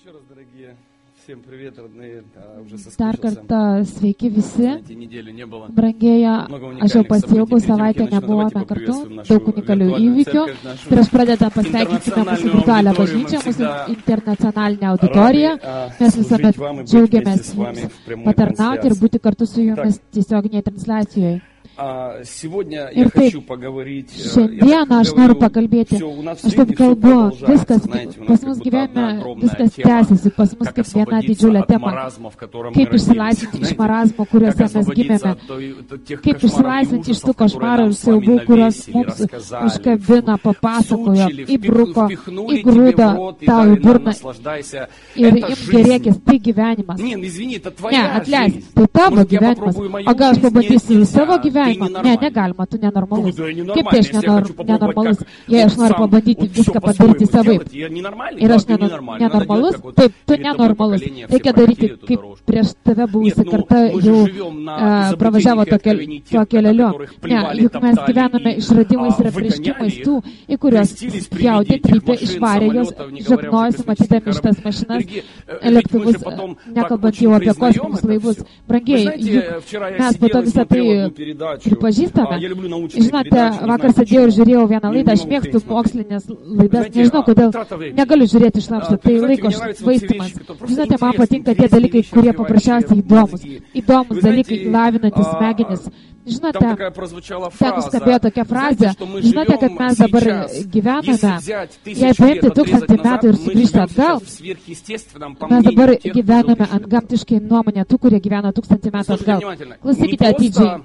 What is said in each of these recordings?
Еще раз, дорогие, всем привет, родные. Уже Dar соскучился. kartą sveiki visi, Знаете, неделю не было. brangieji, aš jau pasiilgau, savaitę nebuvome kartu, daug unikalių įvykių. Prieš pradedant pasveikinsime mūsų virtualią bažnyčią, mūsų internacionalinę auditoriją. Mes visuomet džiaugiamės jums patarnauti ir būti kartu su jumis tiesioginėje transliacijoje. Сегодня я Ir taip, хочу поговорить. šiandieną aš noriu pakalbėti, aš taip kalbu, viskas, pas mus gyvenime viskas tęsiasi, pas mus kaip viena didžiulė tema. Kaip išsilaisvinti iš marazmo, kuriuose mes gimėme, kaip išsilaisvinti iš tų košmarų ir siaubų, kurios mums užkabina, papasakojo, įbruko, įgrūdo tau į burną ir imk gerėkis, tai gyvenimas. Ne, atleisk, tai tavo gyvenimas, o gal aš pabandysiu į savo gyvenimą? Ne, negalima, tu nenormalus. Kaip tai aš nenormalus, jei aš noriu pabandyti viską padaryti savaip. Ir aš nenormalus, taip, tu nenormalus. Reikia daryti, kaip prieš tave buvusi karta jau pravažiavo tuo keleliu. Ne, juk mes gyvename išradimais ir apreiškimais tų, į kuriuos pjaudė, trypė, išvarė jos, žapnojosi matydami šitas mašinas, lėktuvus, nekalbant jau apie kosminius laivus. Brangiai, juk mes po to visą tai pripažįstame. Žinote, vakar sėdėjau ir žiūrėjau vieną laidą, aš mėgstu mokslinės laidas, nežinau kodėl, negaliu žiūrėti iš lanksto, tai laiko švaistymas. Žinote, man patinka tie dalykai, kurie paprasčiausiai įdomus dalykai, lavinantis smegenis. Žinote, ten nuskambėjo tokia frazė, žinote, kad mes dabar gyvename, jei paimti 1000 metų ir sugrįžti atgal, mes dabar gyvename antgamtiškai nuomonę tų, kurie gyvena 1000 metų atgal. Klausykite atidžiai.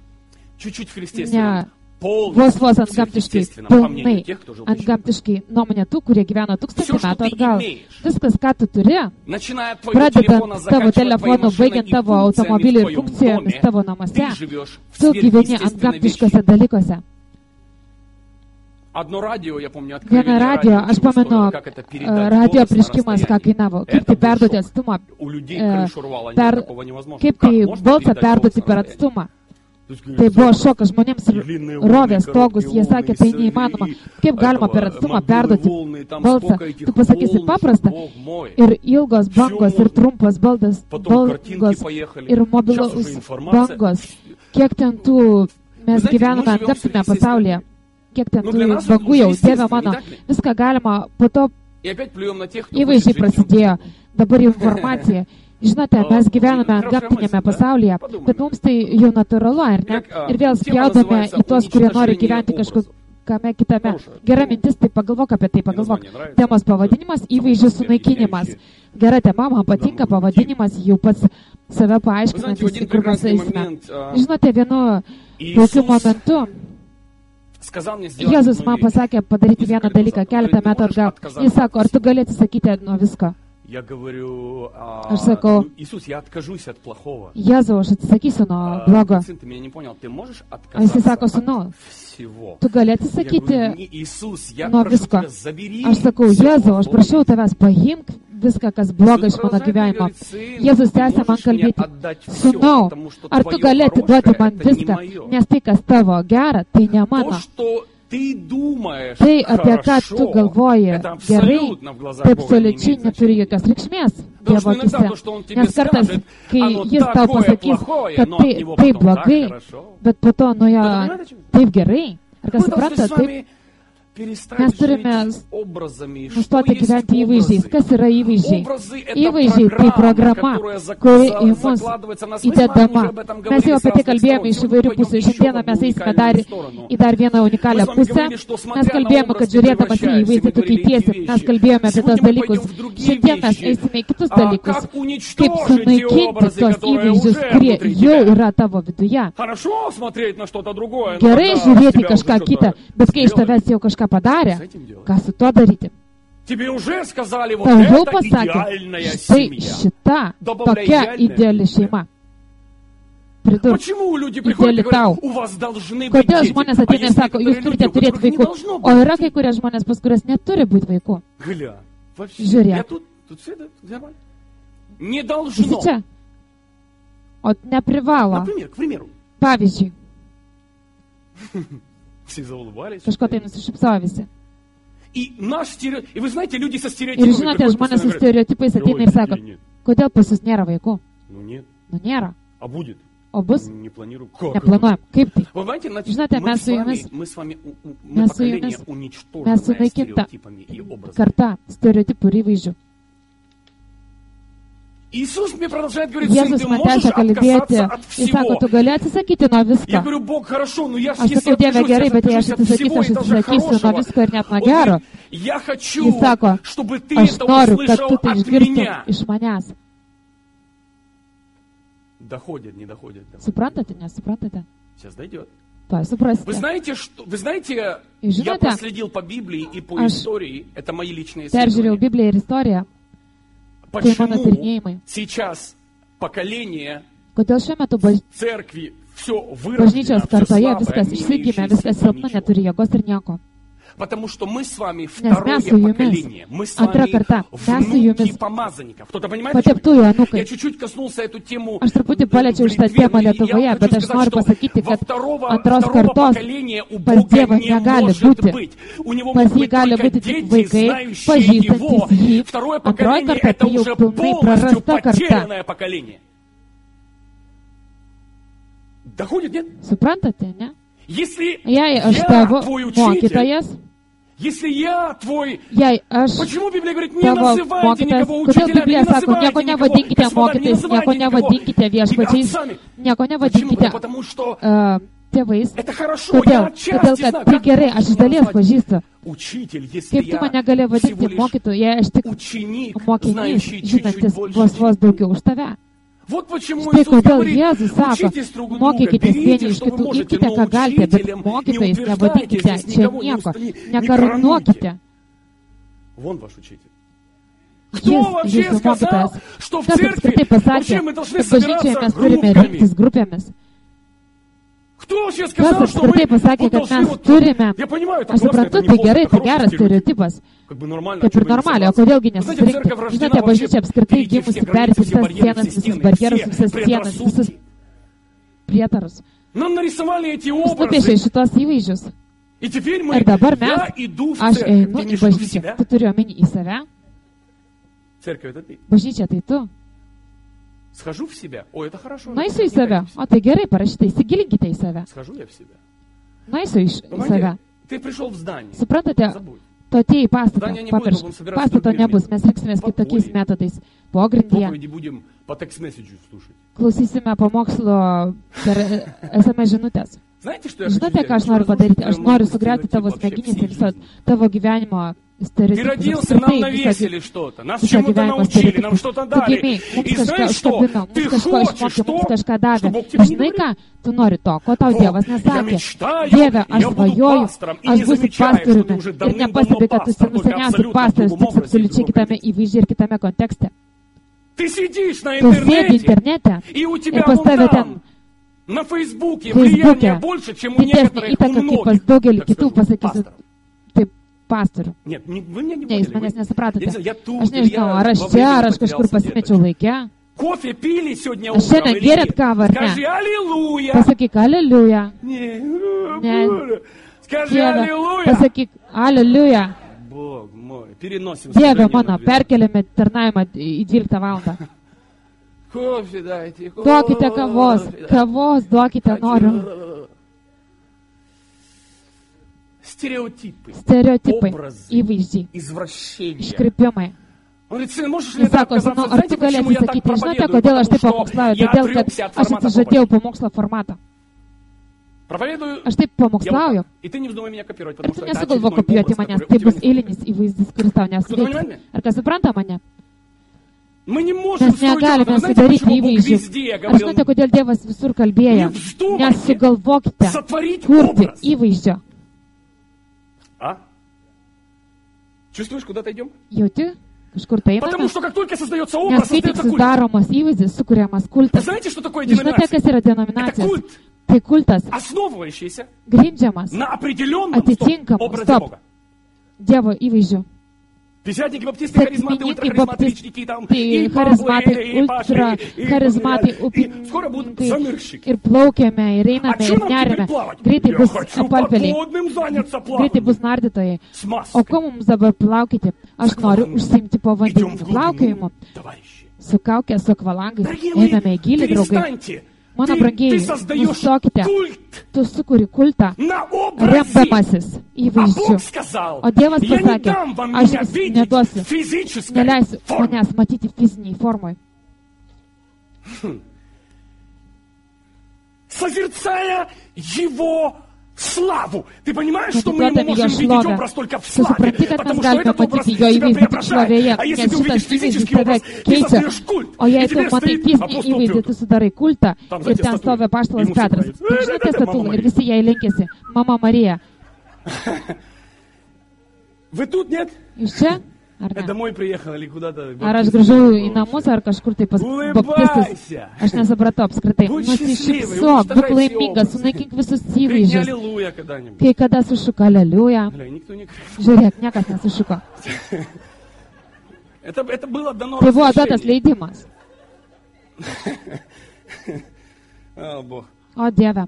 Ne, vos antgamtiškai, pilnai antgamtiškai nuomonė tų, kurie gyvena 1000 metų atgal. Viskas, ką tu turi, pradedant tavo telefonu, baigiant tavo automobilį ir funkcijomis tavo namuose, tu gyveni antgamtiškose dalykuose. Vieną radio, aš pamenu, radio apreiškimas, ką kainavo, kaip tai perduoti atstumą, kaip tai balsą perduoti per atstumą. Tai buvo šokas žmonėms ir rovė stogus, jie sakė, tai neįmanoma. Kaip galima per atstumą perduoti balsą? Tu pasakysi paprastą. Ir ilgos bangos, ir trumpas bangos, ir mobilus bangos. Kiek ten tų, mes gyvename antgamtiniame pasaulyje. Kiek ten tų bangų jau, Dieve mano. Viską galima, po to įvaizdžiai prasidėjo. Dabar informacija. Žinote, mes gyvename antgamtinėme pasaulyje, bet mums tai jau natūralu, ar ne? Ir vėl spjaudame į tuos, kurie nori gyventi kažkokiame kitame. Gera mintis, tai pagalvok apie tai, pagalvok. Temos pavadinimas - įvaizdžių sunaikinimas. Gera tema, man patinka pavadinimas, jau pats save paaiškinantis, į kur mes eisime. Žinote, vienu tokiu momentu Jėzus man pasakė padaryti vieną dalyką keletą metų atgal. Jis sako, ar tu gali atsisakyti nuo visko? Aš sakau, Jėzau, aš atsisakysiu nuo blogo. Jis sako, sūnau, tu gali atsisakyti nuo visko. Aš sakau, Jėzau, aš prašau tavęs, paimk viską, kas bloga iš mano gyvenimo. Jėzus tęsia man kalbėti, sūnau, ar tu gali atiduoti man viską, nes tai, kas tavo gera, tai ne mano. Tai, apie ką tu galvoji gerai, tai absoliučiai neturi jokios reikšmės Dievo akise. Nes kartais, kai jis tau pasakys, kad tai blogai, bet po to nuo jo taip gerai, ar kas supranta, taip, mes turime nustoti gyventi įvaizdžiais. Kas yra įvaizdžiai? Įvaizdžiai tai programa, kuri į mus įdedama. Mes jau apie tai kalbėjome iš įvairių pusių. Šiandieną mes eisime į dar vieną unikalią pusę. Mes kalbėjome, kad žiūrėdamas į įvaizdį tu keitiesi. Mes kalbėjome apie tos dalykus. Šiandien mes eisime į kitus dalykus. Kaip sunaikinti tos įvaizdžius, kurie jau yra tavo viduje. Gerai žiūrėti kažką kitą, bet kai iš tavęs jau kažką padarė, ką su tuo daryti? Tau jau pasakė, štai šita tokia ideali šeima. Pridurk, ideali tau. Kodėl žmonės ateina ir sako, jūs turite turėti vaikų, o yra kai kurie žmonės, pas kurias neturi būti vaikų. Žiūrėk. Visi čia. O neprivalo. Pavyzdžiui. Kažko tai nusišypsojo visi. И вы знаете, люди со Ir стереотипами žinote, приходят žmonės su постоянно говорят, stereotipais ateina ir sako, нет. kodėl pas jūs nėra vaikų? Ну нет, Nu nėra. а будет? O bus? Не планирую. Как? Neplanuojam. Kaip tai? Вы знаете, Žinote, mes su jumis, мы mes su поколение jumis, mes уничтоженное sunaikinta стереотипами и образами. karta stereotipų ir įvaizdžių. Иисус мне продолжает говорить, сын, Jėzus ты man можешь tęsia kalbėti отказаться от ir sako, всего. tu gali atsisakyti nuo Я visko. говорю, Бог, хорошо, но я же, Aš если sakau, Dieve, откажусь, gerai, bet jei aš от всего, atsisakysiu, aš и даже atsisakysiu nuo хорошего. visko ir net nuo Он gero. говорит, я хочу, Jis sako, чтобы ты aš это noriu, kad услышал tu tai от išgirstum меня. iš manęs. Доходит, не доходит. Suprantate, nesuprantate? Сейчас дойдет. Tuoj Вы suprasite. знаете, я žinote, проследил по Библии и по aš истории, это мои личные Peržiūrėjau исследования. Bibliją ir istoriją, tai mano Почему tyrinėjimai. сейчас поколение Kodėl šiuo metu церкви все bažnyčios вырождено, все kartoje слабое, viskas не išsigimė, имеющееся viskas silpna, ничего. neturi jėgos ir nieko. Потому что мы с вами Nes второе mes su jumis, поколение. Мы с antra вами karta, mes su внуки jumis помазанников. Кто-то понимает, о чем я pateptųjų говорю? anūkai. Я чуть-чуть коснулся эту тему Aš truputį в paliečiau šitą Литве, temą но я Lietuvoje, хочу bet aš сказать, noriu что pasakyti, во kad второго antros kartos поколения у pas Бога Dievą не negali может būti. быть. У него Pas могут jį быть gali только būti tik дети, vaikai, знающие его. pažįstantis jį. Второе Antroji поколение karta это tai jau уже pilnai полностью prarasta karta. потерянное поколение. Доходит, нет? Suprantate, ne? Если Jei aš я tavo твой учитель, mokytojas, если я твой... jei aš Почему Библия говорит, не tavo называйте mokytojas, никого kodėl учителями, Biblija не sako, nieko называйте никого nevadinkite господами, не mokytais, называйте nieko никого nevadinkite viešpačiais, отцами. nieko Почему? nevadinkite Потому что tėvais. это хорошо, Kodėl? я Todėl, отчасти kad знаю, tai как gerai, aš iš dalies назвать pažįstu. учитель, если Kaip tu я mane gali всего vadinti лишь mokytoju, jei aš tik ученик, mokinys, знающий чуть-чуть žinantis больше. vos daugiau už tave. Вот почему Štai Иисус kodėl говорит, Jėzus sako, учитесь друг у друга, mokykitės vieni берите, iš что вы kitų, можете, imkite, но ką galite, bet учителем не mokytojais утверждайте nevadinkite здесь čia никого, nieko, не nekarunuokite. коронуйте. Вон ваш учитель. Кто Jis вообще jūsų сказал, mokytojas. что в Kas церкви apskritai pasakė, вообще мы должны kad bažnyčioje собираться mes turime группками? rinktis grupėmis? Кто вообще Kas сказал, что apskritai мы pasakė, вот kad должны mes вот... turime, Я понимаю, это aš классно, это suprantu, не tai плохо, gerai, это tai хороший geras стереотип. stereotipas, Как бы нормально, kaip ir чего не normaliai, o согласен. kodėlgi Вы знаете, церковь nesusirinkti? рождена Žinote, вообще bažnyčia apskritai перейти gimusi все perėti границы, все visas барьеры, sienas, все visus стены, barjerus, все visas sienas, visus предрассудки. prietarus. Нам нарисовали эти Nupiešė образы, šitos įvaizdžius. и теперь мы, Ir dabar я mes, иду в aš церковь, einu ты į имеешь в виду bažnyčią. себя? Tu turi omeny į save? Церковь это ты. Bažnyčia tai tu. Схожу в себя. О, это хорошо. Nueisiu į save. O tai gerai parašyta, įsigilinkite į save. Схожу я в себя. Nueisiu į save. Ты пришел в здание. Suprantate, Забудь. tu atėjai į pastatą, Zdanie nebuvo, pamiršk. buvom собираться Pastato другими nebus, mes rinksimės metodais. kitokiais metodais. Pogrindyje Проповеди будем по текст-месседжу слушать. klausysime pamokslo per SMS žinutės. Знаете, что я хочу Žinote, сделать? ką aš noriu padaryti? Aš noriu sugriauti tavo smegenis ir visą tavo gyvenimo Ты stereotipus. родился, нам навесили что-то, нас чему-то научили, нам что-то Tu дали. gimei, mums И знаешь kažką что? užkabino, Ты mums kažko хочешь išmokė, mums то, kažką что davė. Бог тебе не Žinai говорит? ką? Tu nori to, ko tau Dievas Я nesakė. мечтаю, Dieve, aš я буду svajoju, пастором, и aš не būsiu замечаю, что ты pastoriumi уже ir давным-давно nepastebi, kad tu пастор, только seniausias абсолютно в pastoris, другом tik образе, в absoliučiai другом kitame контексте. įvaizdžiai ir kitame kontekste. Ты сидишь на Tu sėdi интернете, internete и у ir тебя pas вон tave там, ten на Фейсбуке, Feisbuke влияние больше, чем у didesnė некоторых, у įtaka, kaip pas многих, daugelį так kitų, скажу, pasakysiu, пасторов. taip, pastorių. Нет, вы меня не Ne, jūs поняли. manęs Я не nesupratote. знаю, я тут, Aš nežinau, ar aš во čia, времени ar aš kažkur потерялся pasimečiau laike. Кофе пили сегодня А утром šiandien или gėrėt нет? kavą ar ne? Скажи аллилуйя. Pasakyk, aleliuja. Не, Не. Боже. Скажи Dieve, аллилуйя. pasakyk, aleliuja. Бог мой, переносим Dieve служение mano, на 12. perkeliame tarnavimą į 12 valandą. Кофе дайте, кофе. Duokite kavos, kavos duokite, noriu. Стереотипы, Stereotipai, образы, įvaizdžiai, извращения. iškreipimai. Он говорит, сын, можешь ли Jis ты sako, отказаться? senu, ar Знаете, tu gali почему я так atsisakyti? Žinote, проповедую? kodėl aš taip Потому pamokslauju? что я Todėl, kad отрекся от aš формата atsižadėjau проповеди. pamokslo formatą. Проповедую Aš taip я вот pamokslauju. так. И ты не вздумай меня копировать, Ir потому tu что это nesugalvo очередной kopijuoti образ, manęs, который tai у тебя bus не eilinis įvaizdis, kuris tau nesuveiks. понимает меня? Ar kas supranta mane? Мы не можем Mes строить negalime образ. Вы знаете, sudaryti почему Бог įvaizdžių. везде Ar говорил, žinote, kodėl Dievas visur kalbėjo? Nevzdumайте Nesugalvokite сотворить kurti образ? įvaizdžio. А? Чувствуешь, куда то идем? Jauti? Kažkur tai Потому einame? что как только создается Nes образ, kai tik создается культ. sudaromas įvaizdis, sukuriamas Вы kultas. знаете, что такое Žinote, деноминация? kas yra Это denominacija? культ, Tai kultas, основывающийся grindžiamas на определенном atitinkamu образе stop Бога. Dievo įvaizdžiu. Пятидесятники, баптисты, харизматы, ультрахаризматы, там, и харизматы, ультра-харизматы, и скоро будут замерщики. Ir plaukiame, ir einame, ir nerime. Greitai bus palpeliai. Greitai bus nardytojai. O ko mums dabar plaukyti? Aš noriu užsiimti povandeniniu plaukiojimu. Su kaukė, su akvalangais. Einame į gilį, draugai. Mano brangieji, nustokite. Tu sukuri kultą, remdamasis įvaizdžiu. O Dievas pasakė, aš jums neduosiu, neleisiu manęs matyti fiziniai formai. Созерцая Его славу. Ты понимаешь, что мы Его можем видеть образ только в славе? Потому что этот образ тебя преображает. А если ты увидишь физический образ, ты создаешь культ. И теперь стоит апостол Петр. Ir ten stovi apaštalas Petras. Žinote statulą ir visi jai lenkėsi. Mama Marija. Вы тут, нет? Jūs čia? Ar ne? Домой приехал или куда-то? Ar aš grįžau į namus, ar kažkur tai pas baptistus? Aš nesupratau apskritai. Nusišypsok, būk laimingas, sunaikink visus įvaizdžius. Kai kada sušuka aleliuja. Žiūrėk, niekas nesušuko. Tai buvo duotas leidimas. O Dieve.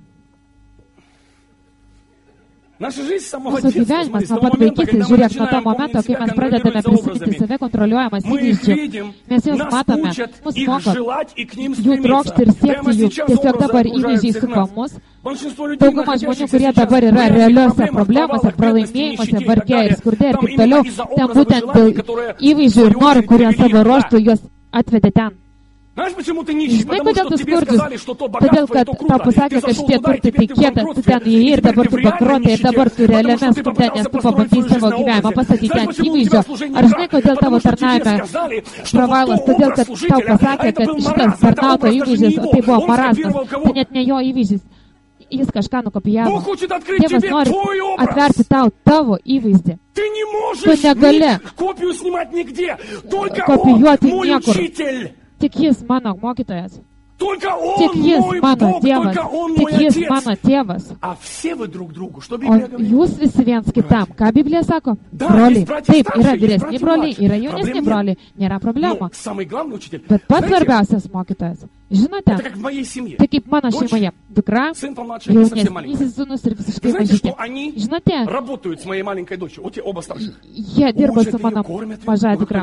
Mūsų gyvenimas nuo pat vaikystės, žiūrėk, nuo to momento, kai mes pradedame prisiminti save kontroliuojamas įvaizdžių. Mes juos matome, mus moko, jų trokšti ir siekti jų. Tiesiog dabar įvaizdžiai supa mus. Dauguma žmonių, kurie dabar yra realiuose problemuose, pralaimėjimuose, varge ir skurde ir taip toliau, ten būtent dėl įvaizdžių ir norų, kurie savo ruoštų juos atvedė ten. Žinai, kodėl tu skurdus? Todėl, kad tau pasakė, kad šitie turtai tai kieta, tu ten įėjai ir dabar tu bankrotai ir dabar tu realiame skurde, nes tu pabandai savo gyvenimą pasakyti ant įvaizdžio. Ar žinai, kodėl tavo tarnavime pravalas? Todėl, kad tau pasakė, kad šitas tarnauto įvaizdis, o tai buvo marazmas, tai net ne jo įvaizdis. Jis kažką nukopijavo. Dievas nori atverti tavo įvaizdį. Tu negali kopijuoti niekur. Tik jis mano mokytojas. Tik jis mano Dievas. Tik jis mano tėvas. O jūs visi viens kitam. Ką Biblija sako? Broliai. Taip, yra vyresni broliai, yra jaunesni broliai. Nėra problema. Bet pats svarbiausias mokytojas. Žinote? Tai kaip mano šeimoje. Dukra, jaunesnysis sūnus ir visiškai mažytė. Žinote? Jie dirba su mano maža dukra.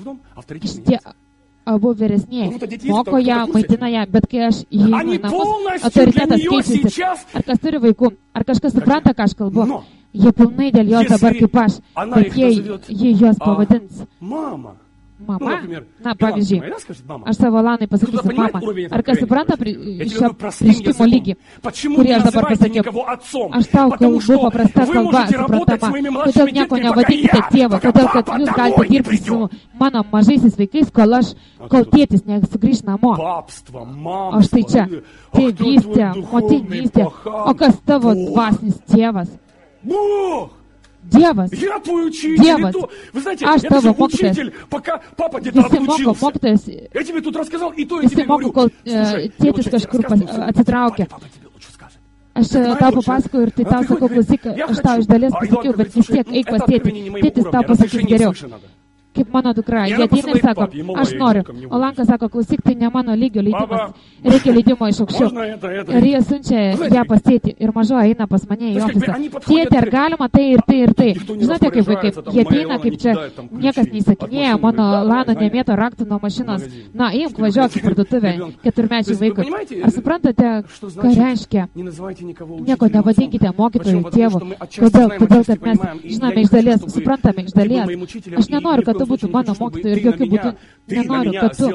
Abu vyresnieji moko ją, maitina ją, bet kai aš įeinu į namus, autoritetas keičiasi. Ar kas turi vaikų? Ar kažkas supranta, ką aš kalbu? Jie pilnai dėl jos dabar kaip aš, kad jie juos pavadins. Mama? Na, pavyzdžiui, aš savo Lanai pasakysiu mama. Ar kas supranta šio prieškimo lygį, kurį aš dabar pasakiau? Aš tau kalbu paprasta kalba, suprantama. Kodėl nieko nevadinkite tėvą? Todėl, kad jūs galite dirbti su mano mažaisiais vaikais, kol tėtis nesugrįž namo. O štai čia, tėvystė, motinystė. O kas tavo dvasinis tėvas? Dievas. Dievas. Aš tavo mokytojas. Visi moko mokytojas. Visi moko, kol tėtis kažkur atsitraukia. Aš tau papasakoju ir tai tau sakau, klausyk, aš tau iš dalies pasakiau, bet vis tiek eik pas tėtį. Tėtis tau pasakys geriau. Kaip mano dukra, jie ateina ir sako, aš noriu. O Lanka sako, klausyk, tai ne mano lygio leidimas, reikia leidimo iš aukščiau. Ir jie siunčia ją pas tėtį ir mažo eina pas mane į ofisą. Tėtį, ar galima tai ir tai ir tai? Žinote, kaip vaikai, jie ateina, kaip čia niekas neįsakinėja, mano Lana nemėto raktų nuo mašinos. Na, imk, važiuok į parduotuvę, 4-mečiai vaikui. Ar suprantate, ką reiškia? Nieko nevadinkite mokytojų tėvų. Kodėl? Todėl, kad mes žinome iš dalies, suprantame iš dalies. Aš nenoriu, kad tu būtų mano mokytojų ir jokių būtų nenoriu, kad tu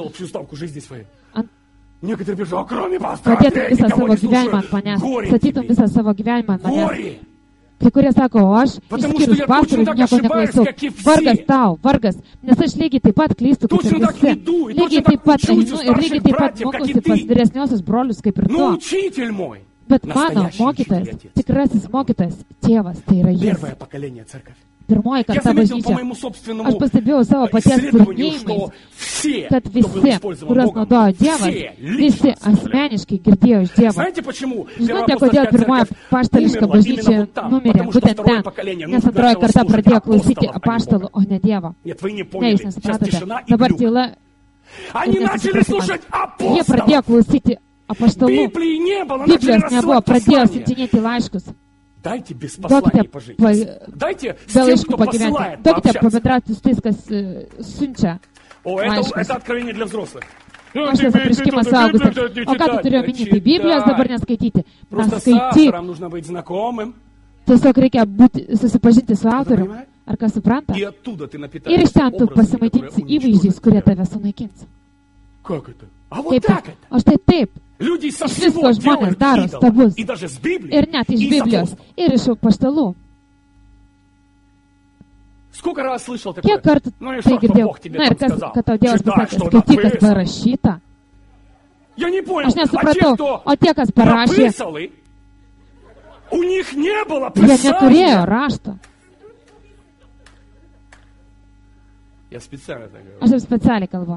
pradėtum visą savo gyvenimą ant manęs, statytum visą savo gyvenimą ant manęs. Kai kurie sako, o aš, išskyrus pastorių, nieko neklausau. Vargas tau, vargas, nes aš lygiai taip pat klystu kaip ir visi. Lygiai taip pat einu ir lygiai taip pat mokosi pas vyresniosius brolius kaip ir tu. Bet mano mokytojas, tikrasis mokytojas, tėvas, tai yra jis. Pirmoji karta bažnyčia. Aš pastebėjau savo paties silpnėjimais. kad visi, kuriuos naudojo Dievas, visi asmeniškai girdėjo iš Dievo. Žinote, kodėl pirmoji apaštališka bažnyčia numirė būtent ten, nes antroji karta pradėjo klausyti apaštalų, o ne Dievo. Ne, jūs nesupratote. Dabar tyla. Jie pradėjo klausyti apaštalų. Biblijos nebuvo, pradėjo siuntinėti laiškus. Duokite be laiškų pagyventi. Duokite pabendrauti su tais, kas siunčia laiškus. Aš esu apreiškimas suaugusiems. O ką tu turi omeny? Tai Biblijos dabar neskaityti. Skaityk. Tiesiog reikia susipažinti su autoriu. Ar kas supranta? Ir iš ten tu pasimaitinsi įvaizdžiais, kurie tave sunaikins. Kaip? O štai taip. Iš visko žmonės daro stabus. Ir net iš Biblijos. Ir iš apaštalų. Kiek kartų tai girdėjau? Na ir kas, kad tau Dievas pasakė, skaityk, kas parašyta? Aš nesupratau. O tie, kas parašė, jie neturėjo rašto. Aš taip specialiai kalbu.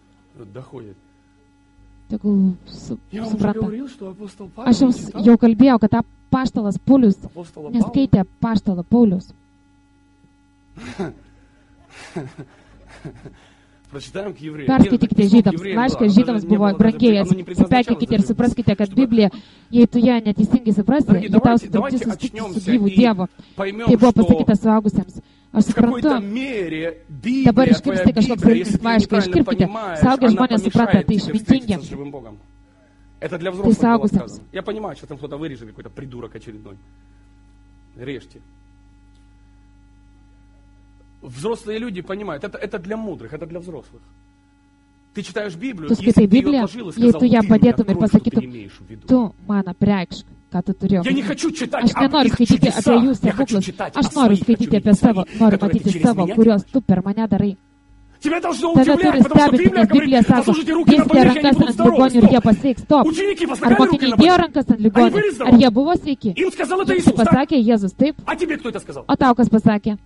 Tegul supranta. Aš jums jau kalbėjau, kad apaštalas Paulius neskaitė apaštalo Paulius. Perskaitykite žydams. Laiškas žydams buvo brangėjęs. Perskaitykite ir supraskite, kad Biblija, jei tu ją neteisingai suprasi, jei tau sutrukdys susitikti su gyvu Dievu. Tai buvo pasakyta suaugusiems. Aš suprantu, dabar iškirpsite kažkoks religinis laiškas, iškirpkite. Saugę žmonės supranta, tai išmintingiems. Tai suaugusiems. Я понимаю, что там кто-то вырежет, какой-то придурок очередной. Режьте. Взрослые люди понимают, это для мудрых, это для взрослых. Ты читаешь Библию, если ты ее отложил и сказал, ты имеешь в виду, что ты имеешь в виду. Tu man apreikšk, ką tu turi. Aš nenoriu skaityti apie jų stebuklus, aš noriu skaityti apie savo, noriu matyti savo, kuriuos tu per mane darai. Tave turi stebinti, nes Biblija sako, dėsite rankas ant ligonių ir jie pasveiks. Stop. Ar mokiniai dėjo rankas ant ligonių? Ar jie buvo sveiki? Jiems pasakė Jėzus, taip? O tau kas pasakė?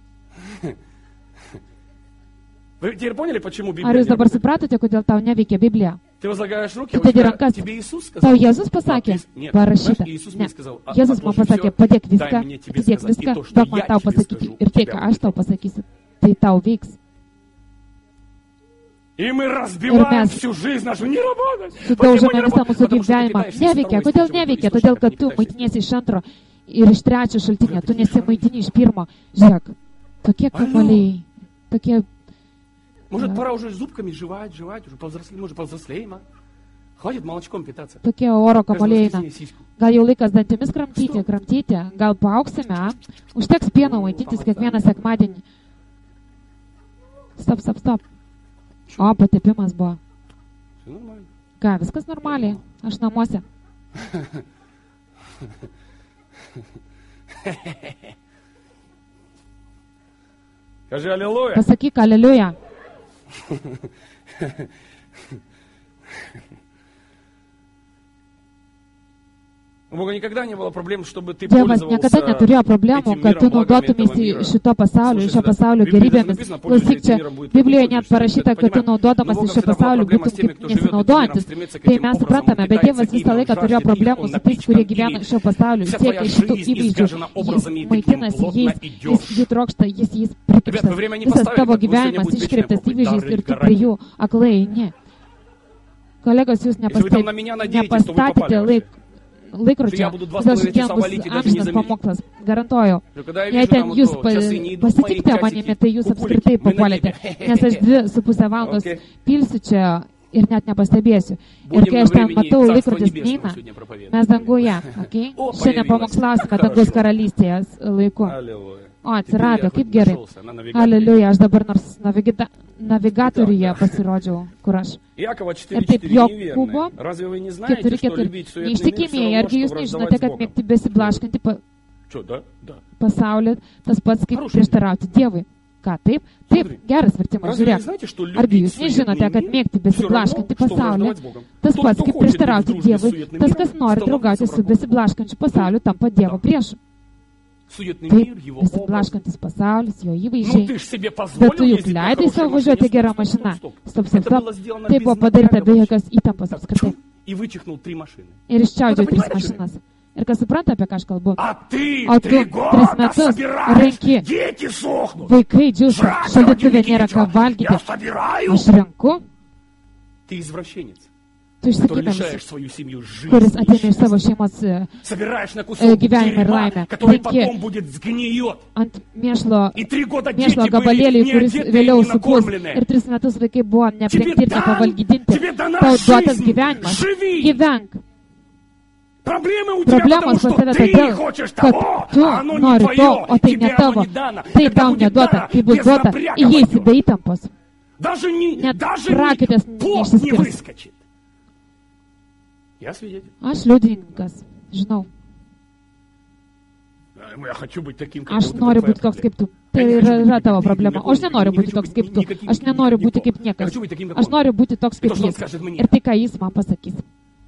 Ar jūs dabar supratote, kodėl tau neveikia Biblija? Tu dedi rankas. Tau Jėzus pasakė, parašyta. Ne, Jėzus man pasakė, padėk viską, duok man tau pasakyti. Ir tai, ką aš tau pasakysiu, tai tau veiks. Ir mes sudaužome visą mūsų gyvenimą. Neveikia. Kodėl neveikia? Todėl, kad tu maitiniesi iš antro ir iš trečio šaltinio. Tu nesimaitini iš pirmo. Žiūrėk, tokie kamuoliai, tokie... Может, пора уже зубками жевать, уже повзрослеем, а? Хватит молочком питаться. Tokie oro kamuoliai eina. Gal jau laikas dantimis kramtyti, gal paauksime, a? Užteks pieno maitintis kiekvieną sekmadienį. Stop. O, patepimas buvo. Ką, viskas normaliai? Aš namuose. Скажи аллилуйя. Pasakyk aleliuja. Dievas niekada neturėjo problemų, kad tu naudotumėsi šito pasaulio, šio pasaulio gerybėmis. Klausyk, čia Biblijoje net parašyta, kad tu naudodamas šio pasaulio būtum kaip nesinaudojantis. Tai mes suprantame, bet Dievas visą laiką turėjo problemų su tais, kurie gyvena šio pasaulio, siekia šitų įvaizdžių. Jis maitinasi jais, jis jų trokšta, jis prikirptas. Visas tavo gyvenimas iškreiptas įvaizdžiais ir tu prie jų aklai eini. Kolegos, jūs nepastatėte laikrodžio, todėl šiandien bus amžinas pamokslas, garantuoju. Jei ten jūs pasitikite manimi, tai jūs apskritai papuolėte, nes aš 2,5 valandos pilsiu čia ir net nepastebėsiu. Ir kai aš ten matau, laikrodis neina, mes danguje, okay? Šiandien pamokslausime dangaus karalystėje laiku. O, atsirado, kaip gerai. Aleliuja, aš dabar nors navigatoriuje pasirodžiau, kur aš. Ir taip, Jokūbo 4:4. Neištikimieji, argi jūs nežinote, kad mėgti besiblaškantį pasaulį, tas pats kaip prieštarauti Dievui. Ką, taip? Taip, geras vertimas, žiūrėk. Argi jūs nežinote, kad mėgti besiblaškantį pasaulį, tas pats kaip prieštarauti Dievui, tas, kas nori draugauti su besiblaškančiu pasauliu, tampa Dievo priešu. Taip, besiblaškantis pasaulis, jo įvaizdžiai. Bet tu juk leidai savo važiuoti gerą mašiną. Stop. Tai buvo padaryta be jokios įtampos apskritai. Ir iščiaudžiau 3 mašinas. Ir kas supranta, apie ką aš kalbu? O tu 3 metus renki. Vaikai džiūsta, šaldytuve nėra ką valgyti. Aš renku. Tu išsikimėlis, kuris atėmė iš savo šeimos gyvenimą ir laimę. Renki ant mėšlo gabalėlį, kuris vėliau supus. Ir 3 metus vaikai buvo neaprengti ir nepavalgydinti. Tau duotas gyvenimas. Gyvenk. Problemos pas tave todėl, kad tu nori to, o tai ne tavo. Tai tau neduota, kai bus duota, įeisi be įtampos. Net prakaitas neišsiskirs. Aš liudininkas, žinau. Aš noriu būti toks kaip tu. Tai yra tavo problema. O aš nenoriu būti toks kaip tu. Aš nenoriu būti kaip niekas. Aš noriu būti toks kaip jis. Ir tai, ką jis man pasakys.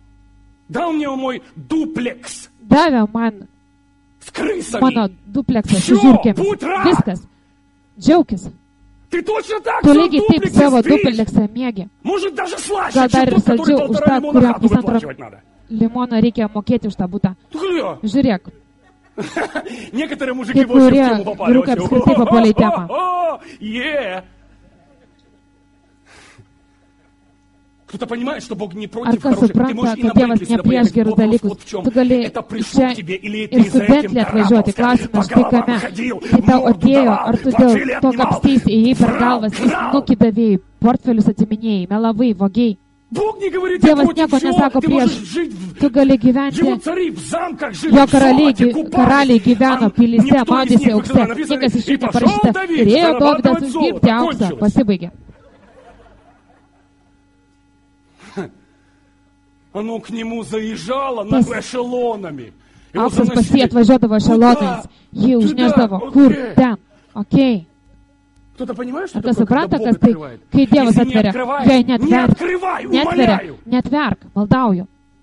Davė man mano dupleksą su žiurkėmis. Viskas. Džiaukis. Tu lygiai taip savo dupleksą mėgi. Gal dar ir saldžiau už tą, kuriam 1,5 limono reikia mokėti už tą butą. Žiūrėk. Kai kurie vyrukai apskritai papuolė į temą. Ar kas supranta, kad Dievas ne prieš gerus dalykus? Tu gali čia ir su Bentley atvažiuoti. Klausimas štai kame. Tai tau atėjo, ar tu dėl to kapsteisi, ėjai per galvas, snukį davėjai, portfelius atiminėjai, melavai, vogiai. Dievas nieko nesako prieš. Tu gali gyventi. Jo karaliai gyveno pilyse, maudėsi aukse. Niekas iš jų neparašyta. Ir ėjo Dovydas uždirbti auksą. Pasibaigė. Оно к нему заезжало над эшелонами. Auksas pas jį atvažiuodavo ešelonais. Jį užnešdavo. Kur? Ten. Okei. Ar kas supranta, kas tai, kai Dievas atveria? Jei neatverk, maldauju.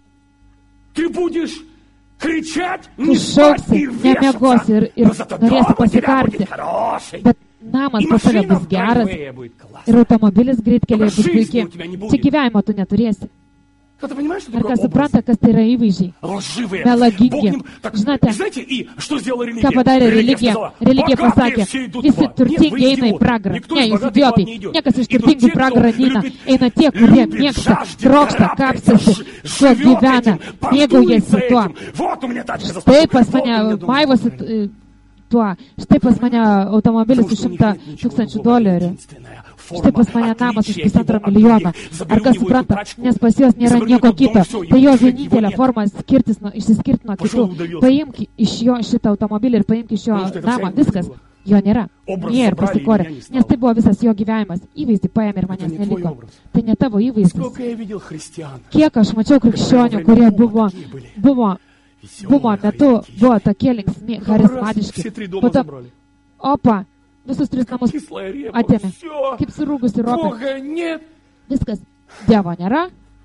Tu šauksi, nemiegosi ir norėsi pasikarti. Bet namas pas tave bus geras ir automobilis greitkelyje bus puikiai. Čia gyvenimo tu neturėsi. Ar kas supranta, kas tai yra įvaizdžiai? Melagingi. Žinote, ką padarė religija? Religija pasakė, visi turtingi eina į pragarą. Ne, jūs idiotai. Niekas iš turtingų pragarą neina. Eina tie, kurie mėgsta, trokšta, kapstasi, kuo gyvena, mėgaujasi tuo. Štai pas mane maivosi tuo. Štai pas mane automobilis už $100,000. Štai pas mane namas už $1,5 milijono. Ar kas supranta? Nes pas juos nėra nieko kito. Tai jo vienintelė forma išsiskirti nuo kitų. Paimk iš jo šitą automobilį ir paimk iš jo namą. Viskas. Jo nėra. Nė ir pasikorė. Nes tai buvo visas jo gyvenimas. Įvaizdį paėmė ir manęs neliko. Tai ne tavo įvaizdis. Kiek aš mačiau krikščionių, kurie buvo metu, buvo tokie linksmi, charizmatiški. Potom, opa, visus 3 namus atėmė. Kaip surūgusi ropė. Viskas. Dievo nėra.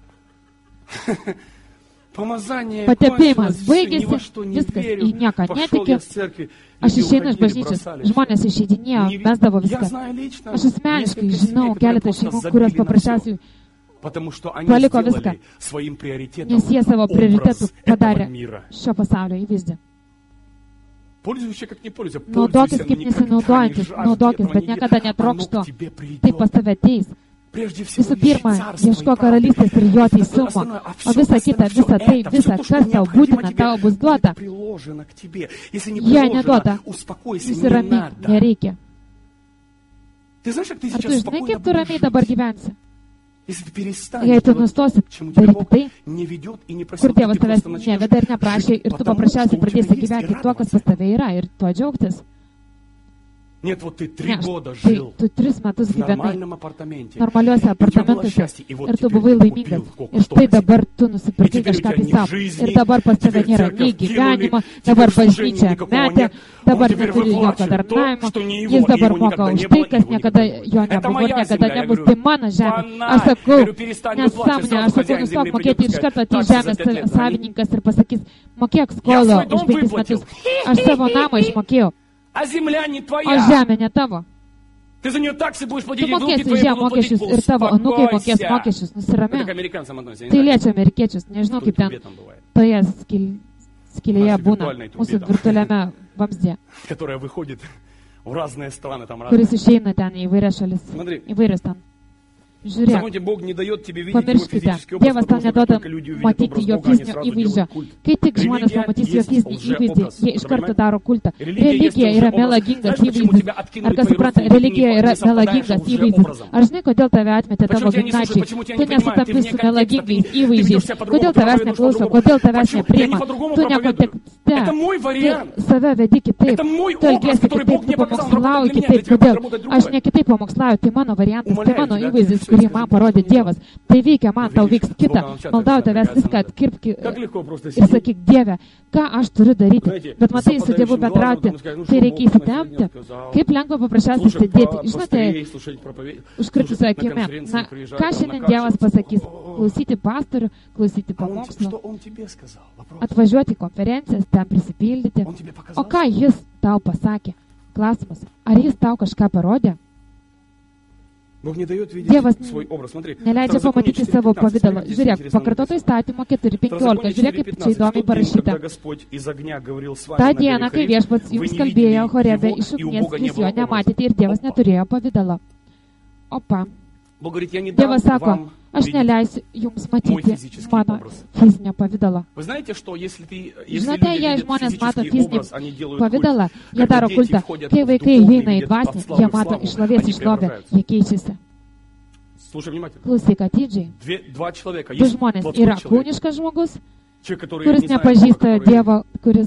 Patepėjimas baigėsi. Viskas. Į nieką netikiu. Aš išeinu iš bažnyčios. Žmonės išeidinėjo, mesdavo viską. Aš asmeniškai žinau keletą šeimų, kurios paprasčiausiai paliko viską. Nes jie savo prioritetų padarė šio pasaulio įvaizdį. Naudokis kaip nesinaudojantis, naudokis, bet niekada netrokšto. Tai pas tave ateis. Visų pirma, ieško karalystės ir jo teisumo, o visa kita, visa, kas tau būtina, tau bus duota. Jei neduota, nusiramink, nereikia. Ar tu žinai, kaip tu ramiai dabar gyvensi? Jei tu nustosi daryti tai, kur Dievas tavęs neveda ir neprašė, ir tu paprasčiausiai pradėsi gyventi tuo, kas pas tave yra, ir tuo džiaugtis. Нет, вот ты 3 года жил tu 3 metus в gyvenai нормальном апартаменте. normaliuose apartamentuose ir tu buvai laimingas. Ir štai dabar tu nusipirkai kažką tai savo. Ir dabar pas tave nėra nei gyvenimo, dabar bažnyčia metė, dabar neturi jokio tarnavimo. Jis dabar moka už tai, kas niekada jo nebuvo ir niekada nebus. Tai mano žemė. Aš sakau, nesąmonė, aš sakau, nustok mokėti iš karto atėjo žemės savininkas ir pasakys, mokėk skolą už 5 metus. Aš savo namą išmokėjau. А земля не O твоя. žemė ne tavo. Ты за нее таксы будешь Tu платить, и внуки mokėsi твои žemę будут платить. mokesčius ir tavo anūkai mokės Успокойся. mokesčius. Это к Nusiramė. американцам относится. Tai liečia amerikiečius. Nežinau, Что kaip ten тебе там бывает. toje skilėje Наши būna virtualiniai mūsų trukdė tam. virtualiame vamzdė, Которая выходит в разные страны, там разные. kuris išeina ten į įvairias šalis. Смотри. Įvairias ten. Žiūrėk, Запомните, Бог не дает тебе видеть его pamirškite, физический образ, Dievas tau потому что как neduoda только люди увидят matyti образ jo Бога, они fizinio сразу įvaizdžio. делают культ. Kai tik žmonės Religija pamatys jo есть fizinį įvaizdį, лжеобраз. jie iš karto daro kultą. Religija есть Religija yra лжеобраз. melagingas Знаешь, почему įvaizdis. тебя откинули Ar kas твои supranta, родственники, religija не yra совпадаешь melagingas лжеобразом? įvaizdis. Ar žinai, kodėl tave atmetė tavo Почему тебя не слушают, giminaičiai? почему тебя Tu не понимают, ты nesutampi вне su контекста, melagingais ты įvaizdžiais. ведешь себя по-другому, Kodėl tavęs проповедуешь neklauso, по-другому. kodėl tavęs Почему? Я не nepriima? по-другому Tu проповедую. nekontekste. Это мой вариант. Tu save vedi kitaip. Это мой Tu образ, elgiesi который Бог kitaip, мне tu показал, pamokslauji работает для меня, kitaip. для тебя Kodėl? работает Aš другое. ne kitaip pamokslauju, tai mano variantas, tai Умоляю mano тебя, įvaizdis, ответь, kurį скажи, man что parodė не Dievas. Tai veikia man, tau Видишь, veiks kita. Бога научат, Maldauju это tavęs всегда viską написано. atkirpki Как легко просто ir сидеть. sakyk, Dieve, ką aš turiu daryti. Знаете, Bet matai, su Dievu западающим bendrauti, глазом, скажешь, ну, tai что reikia Бог на įsitempti. сегодня сказал. Kaip lengva paprasčiausiai Слушай, sėdėti. Žinote, пастырей, слушать проповедь, užkritusią слушать на akimi. конференции, Na, приезжать, ką там šiandien накачиваться. Dievas pasakys? О, Klausyti pastorių, klausyti а он, pamokslų, что он тебе сказал? Вопрос. atvažiuoti į konferencijas, ten prisipildyti. Он тебе O показал? ką jis tau pasakė? Klausimas, ar jis tau kažką parodė? Бог не дает видеть Dievas свой образ. Смотри, neleidžia Второзаконие pamatyti savo 4:15. pavidalą. Смотри, Žiūrėk, интересно pakartoto написано. įstatymo 4.15. Второзаконие Žiūrėk, kaip čia 4:15. įdomiai В тот день, parašyta. когда Господь из огня говорил с вами Ta на diena, горе kai Хореб, viešpats вы jums не kalbėjo видели Horebe его, iš и у ugnies, Бога не jūs jo было образа. nematėte ir Dievas Опа. neturėjo pavidalo. Opa, Бог говорит, я не дам Dievas sako, вам aš видеть. neleisiu jums matyti физический mano образ. fizinio pavidalo. Вы знаете, что если Žinote, люди jei видят žmonės mato физический fizinį образ, они делают pavidalą, культ. jie Когда daro дети kultą. входят Kai в vaikai духовный, įeina į видят dvasinį, от славы jie в mato славу, iš šlovės они į šlovę, преображаются. jie keičiasi. Слушай внимательно. Klausyk atidžiai. Два человека. Du Есть žmonės плотской yra человек, kūniškas žmogus, человек, который kuris не знает nepažįsta Бога, который- Dievo, kuris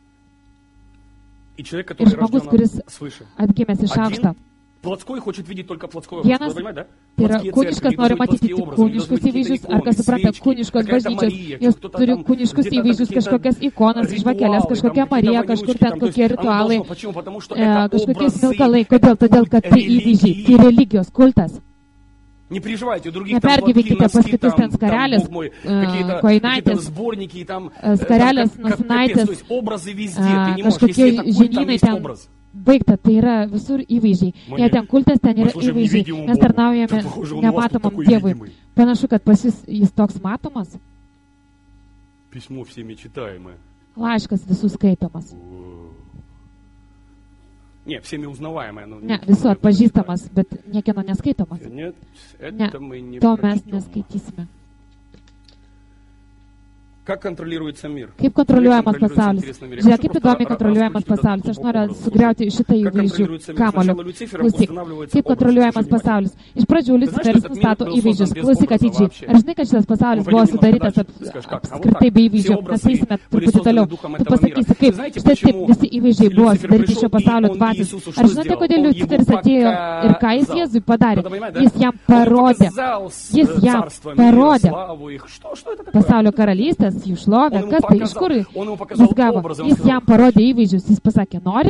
и человек, ir который žmogus, рожден kuris свыше. atgimęs iš aukšto. Плотской хочет видеть только плотской образ. Vienas Вы понимаете, да? tai yra Плотские kūniškas церкви, nori должны быть matyti плотские tik образы, должны kūniškus быть какие-то įvaizdžius, ar иконы, kas supranta, свечки, kūniškos какая-то bažnyčios, Мария, jos кто-то turi там, kūniškus где-то įvaizdžius, какие-то kažkokias ikonas, žvakeles, ритуалы, kažkokia там, Marija, какие-то kažkur вонючки, ten там, то есть kokie оно ritualai, должно. Почему? Потому что это kažkokie образы, smilkalai. это Kodėl? Todėl, kad tai религии. įvaizdžiai, tai religijos kultas. Не переживайте, у других там платки, Nepergyvenkite, pas носки, kitus ten там, skarelės, Бог мой, какие-то kojinaitės, сборники, там, skarelės, там, капец, nosinaitės, то есть образы везде, ты не можешь, kažkokie если это культ, там žinynai есть ten образ. baigta, tai yra visur įvaizdžiai. Jei ten kultas, ten yra служим įvaizdžiai. невидимому Mes Богу. tarnaujame Там, похоже, он у вас тут nematomam такой Dievui. видимый. Panašu, kad pas jis toks matomas, Письмо всеми читаемое. laiškas visų skaitomas. Не, всеми узнаваемое. Ne, visų atpažįstamas, bet niekieno neskaitomas. Нет, Ne, это мы не to mes прочтем. neskaitysime. Как контролируется мир? Kaip kontroliuojamas pasaulis? Žiūrėk, kaip įdomiai kontroliuojamas pasaulis. Aš noriu sugriauti šitą įvaizdžių kamolių. Klausyk, kaip kontroliuojamas pasaulis. Iš pradžių Luciferis nustato įvaizdžius. Klausyk atidžiai. Ar žinai, kad šitas pasaulis buvo sudarytas apskritai be įvaizdžių? Mes eisime truputį toliau. Tu pasakysi, kaip štai taip visi įvaizdžiai buvo sudaryti šio pasaulio dvasios. Ar žinote, kodėl Luciferis atėjo ir ką jis Jėzui padarė? Jis jam parodė. Jis jam parodė pasaulio karalystės, jų šlovę, kas tai, iš kur jis gavo. Jis jam parodė įvaizdžius, jis pasakė, nori?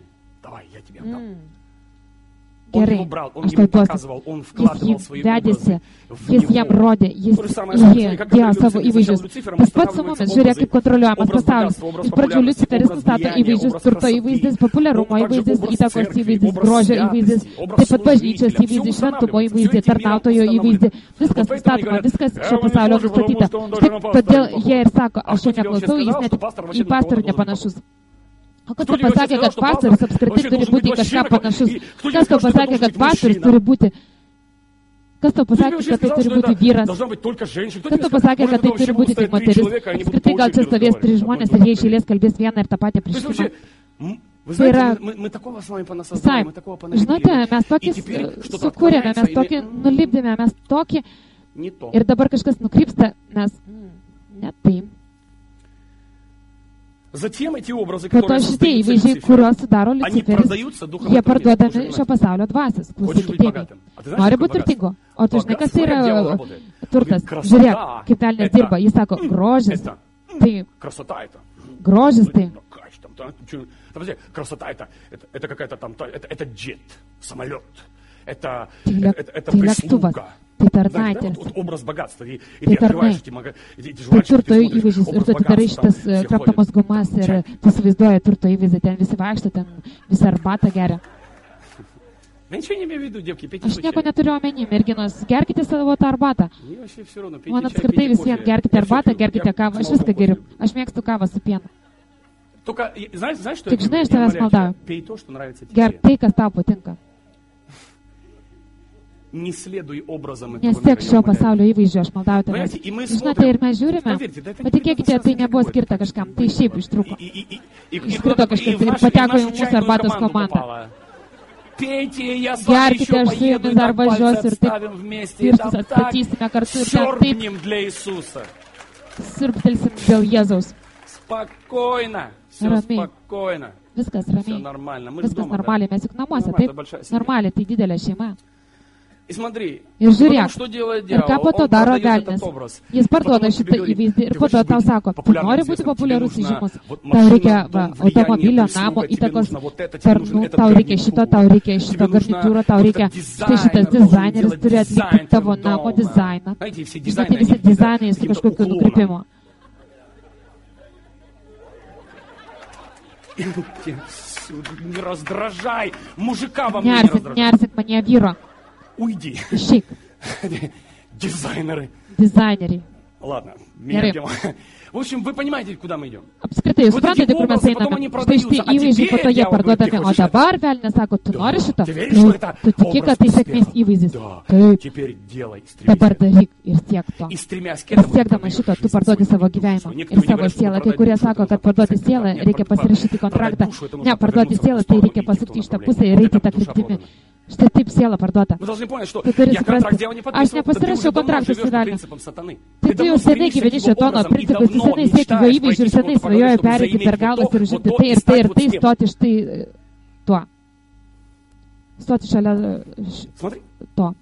Gerai, aš tai duosiu. Jis jį vedėsi, jis jam rodė, jis dėjo savo įvaizdžius. Tas pats su mumis, žiūrėk, kaip kontroliuojamas pasaulis. Iš pradžių Luciferis nustato įvaizdžius, turto įvaizdis, populiarumo įvaizdis, įtakos įvaizdis, grožio įvaizdis, taip pat bažnyčios įvaizdis, šventumo įvaizdis, tarnautojo įvaizdis. Viskas nustatoma, viskas šio pasaulio nustatyta. Štai todėl jie ir sako, aš jo neklausau, jis net į pastorių nepanašus. O kas tau pasakė, kad pastorius apskritai turi būti į kažką panašus? Kas tau pasakė, kad pastorius turi būti... Kas tau pasakė, kad tai turi būti vyras? Kas tau pasakė, kad tai turi būti tik moteris? Apskritai gal čia stovės 3 žmonės ir jie iš eilės kalbės vieną ir tą patį prieškimą. Tai yra... Visai, žinote, mes tokį sukūrėme, mes tokį nulipdėme, mes tokį... Ir dabar kažkas nukrypsta, mes... Ne taip. Po to šitie įvaizdžiai, kuriuos sudaro Liuciferis, jie parduodami šio pasaulio dvasios. Klausyk, nori būti turtingu? O tu žinai, kas tai yra turtas? Žiūrėk, kaip velnės dirba. Jis sako, grožis. Tai grožis tai. Красота это какая-то там, это джет, самолет, это прислуга. Знаете, вот образ богатства. И ты открываешь эти жвачки, turto įvaizdžius ir tu atidarai šitas kramtomas gumas ir tu įsivaizduoji turto įvaizdį, ten visi vaikšto, ten visi arbatą geria. Aš nieko neturiu omeny, merginos, gerkite savo tą arbatą. Man apskritai vis vien gerkite arbatą, gerkite kavą, aš viską geriu. Aš mėgstu kavą su pienu. Tik žinai, aš tavęs maldauju. Gerk tai, kas tau patinka. Nesek šio pasaulio įvaizdžio, aš maldauju tavęs. Žinote, ir mes žiūrime, patikėkite, tai nebuvo skirta kažkam, tai šiaip ištrūko. Iškrito kažkas ir pateko į mūsų arbatos komandą. Gerkite, aš su jumis dar važiuosiu ir taip pirštus atstatysime kartu ir taip siurbtelsim dėl Jėzaus. Ramiai. Viskas ramiai. Viskas normaliai, mes juk namuose, taip? Normaliai, tai didelė šeima. Ir žiūrėk, ir ką po to daro velnias. Jis parduoda šitą įvaizdį ir po to tau sako, tu nori būti populiarus ir žymus, tau reikia automobilio, namo, įtakos, tarnų, tau reikia šito garnitūro, tau reikia štai šitas dizaineris turi atlikti tavo namo dizainą. Žinote, visi dizainai su kažkokiu nukrypimu. Не раздражай, мужика во мне не раздражай. Neerzik mane vyro. Уйди. Išeik. Dizaineriai. Ладно, меняем. В общем, вы понимаете, куда мы идем. Apskritai, jūs suprantate, kur mes einame. Štai šitie įvaizdžiai po to jie parduodami. O dabar velnias sako, tu nori šito? Tu tiki, kad tai sėkmės įvaizdis? Taip. Dabar daryk ir siek to. Ir siekdama šito, tu parduodi savo gyvenimą ir savo sielą. Kai kurie sako, kad parduoti sielą reikia pasirašyti kontraktą. Ne, parduoti sielą, tai reikia pasukti iš tą pusę ir eiti tą kryptimį. Štai taip siela parduota. Tu turi suprasti, aš nepasirašiau kontraktą su velniu. Tai tu jau senai gyveni šėtono principais, tu senai sieki jo įvaizdžių ir senai svajoji pereiti per galvas ir užimti tai ir tai ir tai, stoti štai tuo. Stoti šalia to.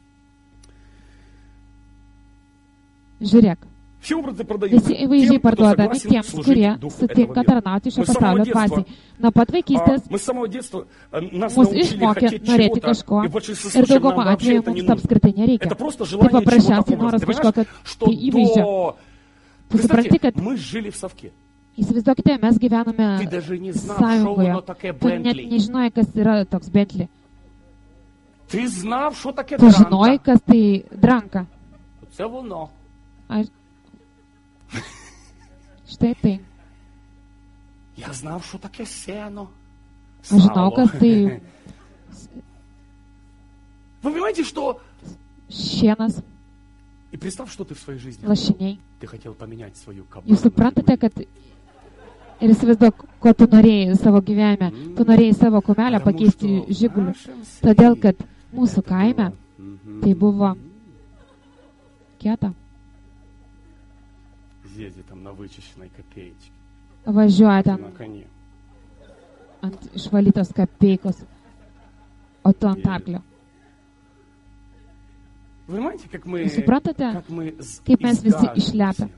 Žiūrėk. Visi įvaizdžiai parduodami tiems, kurie sutinka tarnauti šio pasaulio dvasiai. Nuo pat vaikystės mus išmokė norėti kažko ir dauguma atveju mums to apskritai nereikia. Tai paprasčiausiai noras kažkokio tai įvaizdžio. Tu supranti, kad įsivaizduokite, mes gyvename sąjungoje. Tu net nežinojai, kas yra toks Bentley. Tu žinojai, kas tai dranka. Štai tai. Aš žinau, kas tai šienas, lašiniai. Jūs suprantate, kad ir įsivaizduok, ko tu norėjai savo gyvenime. Tu norėjai savo kumelę pakeisti žiguliu. Todėl, kad mūsų kaime tai buvo kieta. Važiuoja ten ant išvalytos kapeikos, o tu ant arklio. Suprantate, kaip mes visi išlepę.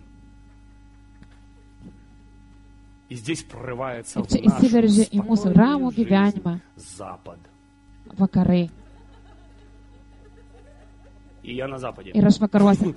Ir čia įsiveržia į mūsų ramų gyvenimą vakarai. Ir aš vakaruose.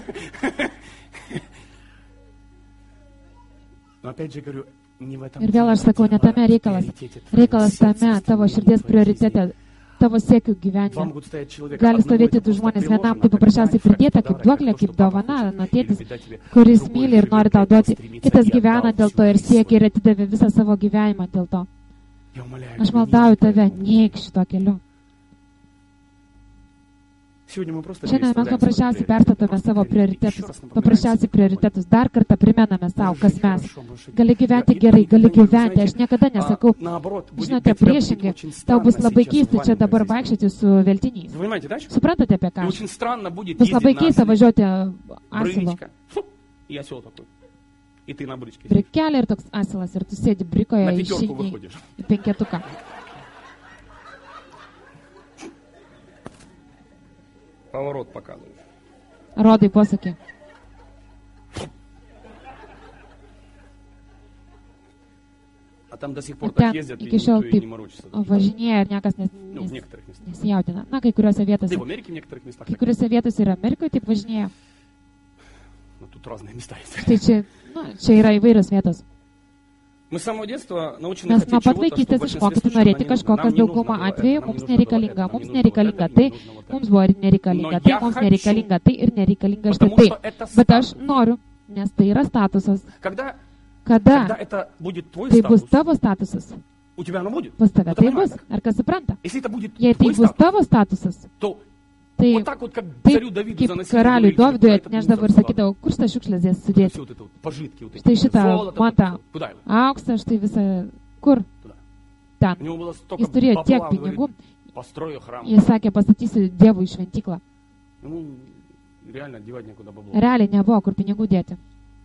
Ir vėl aš sakau, ne tame reikalas. Reikalas tame, tavo širdies prioritete, tavo siekių gyvenime. Gali stovėti du žmonės, vienam tai paprasčiausiai pridėta kaip duoklė, kaip dovana, nuo tėtis, kuris myli ir nori tau duoti. Kitas gyvena dėl to ir siekia ir atidavė visą savo gyvenimą dėl to. Aš maldauju tave, neik šito keliu. Šiandien mes paprasčiausiai perstatome savo prioritetus, dar kartą primename savo, kas mes. Gali gyventi gerai, gali gyventi, aš niekada nesakau, žinote, priešingai, tau bus labai keista čia dabar vaikščioti su veltiniais. Suprantate apie ką? Bus labai keista važiuoti asilu. brikelė ir toks asilas, ir tu sėdi brikoje išeini į penketuką. Поворот показываешь. Rodai posakį. А там до сих пор так ездят, и никто и не морочится. Važinėja ir niekas nesijaudina. Na, kai kuriuose vietose. Да и в Америке в некоторых местах. Kai kuriuose vietose ir Amerikoje taip važinėja. Ну, тут разные места есть. Tai čia yra įvairios vietos. Мы с самого детства научены Mes хотеть nuo pat чего-то, что в vaikystės большинстве išmokyti случаев norėti нам не kažko, нужно. kas Нам не dauguma нужно atveju было mums это, нам не нужно nereikalinga. было Mums это, nereikalinga нам tai, не нужно вот mums buvo ir nereikalinga Но tai, я mums хочу, nereikalinga tai ir nereikalinga štai потому tai. что это Bet aš статус. noriu, nes tai yra statusas. Когда Kada это будет твой tai bus статус, tavo statusas, у тебя оно будет. pas tave Ну, ты tai понимаешь, bus. так? Ar kas supranta? Если это будет Jei tai твой bus статус, tavo statusas, то tai вот так вот, как царю taip Давиду kaip заносили karaliui говорили, Dovydui куда этот atneždavo мусор ir складывать. sakydavo, kur šitą šiukšlės dės sudėti. Все вот это вот, пожитки вот эти, Štai šitą золото, montą куда его? auksą, štai visą, kur? Туда. Ten. У него было столько Jis turėjo tiek бабла, он pinigų, говорит, построю храм. jis sakė, pastatysiu Dievui šventyklą. Ему реально девать некуда бабло. Realiai nebuvo kur pinigų dėti.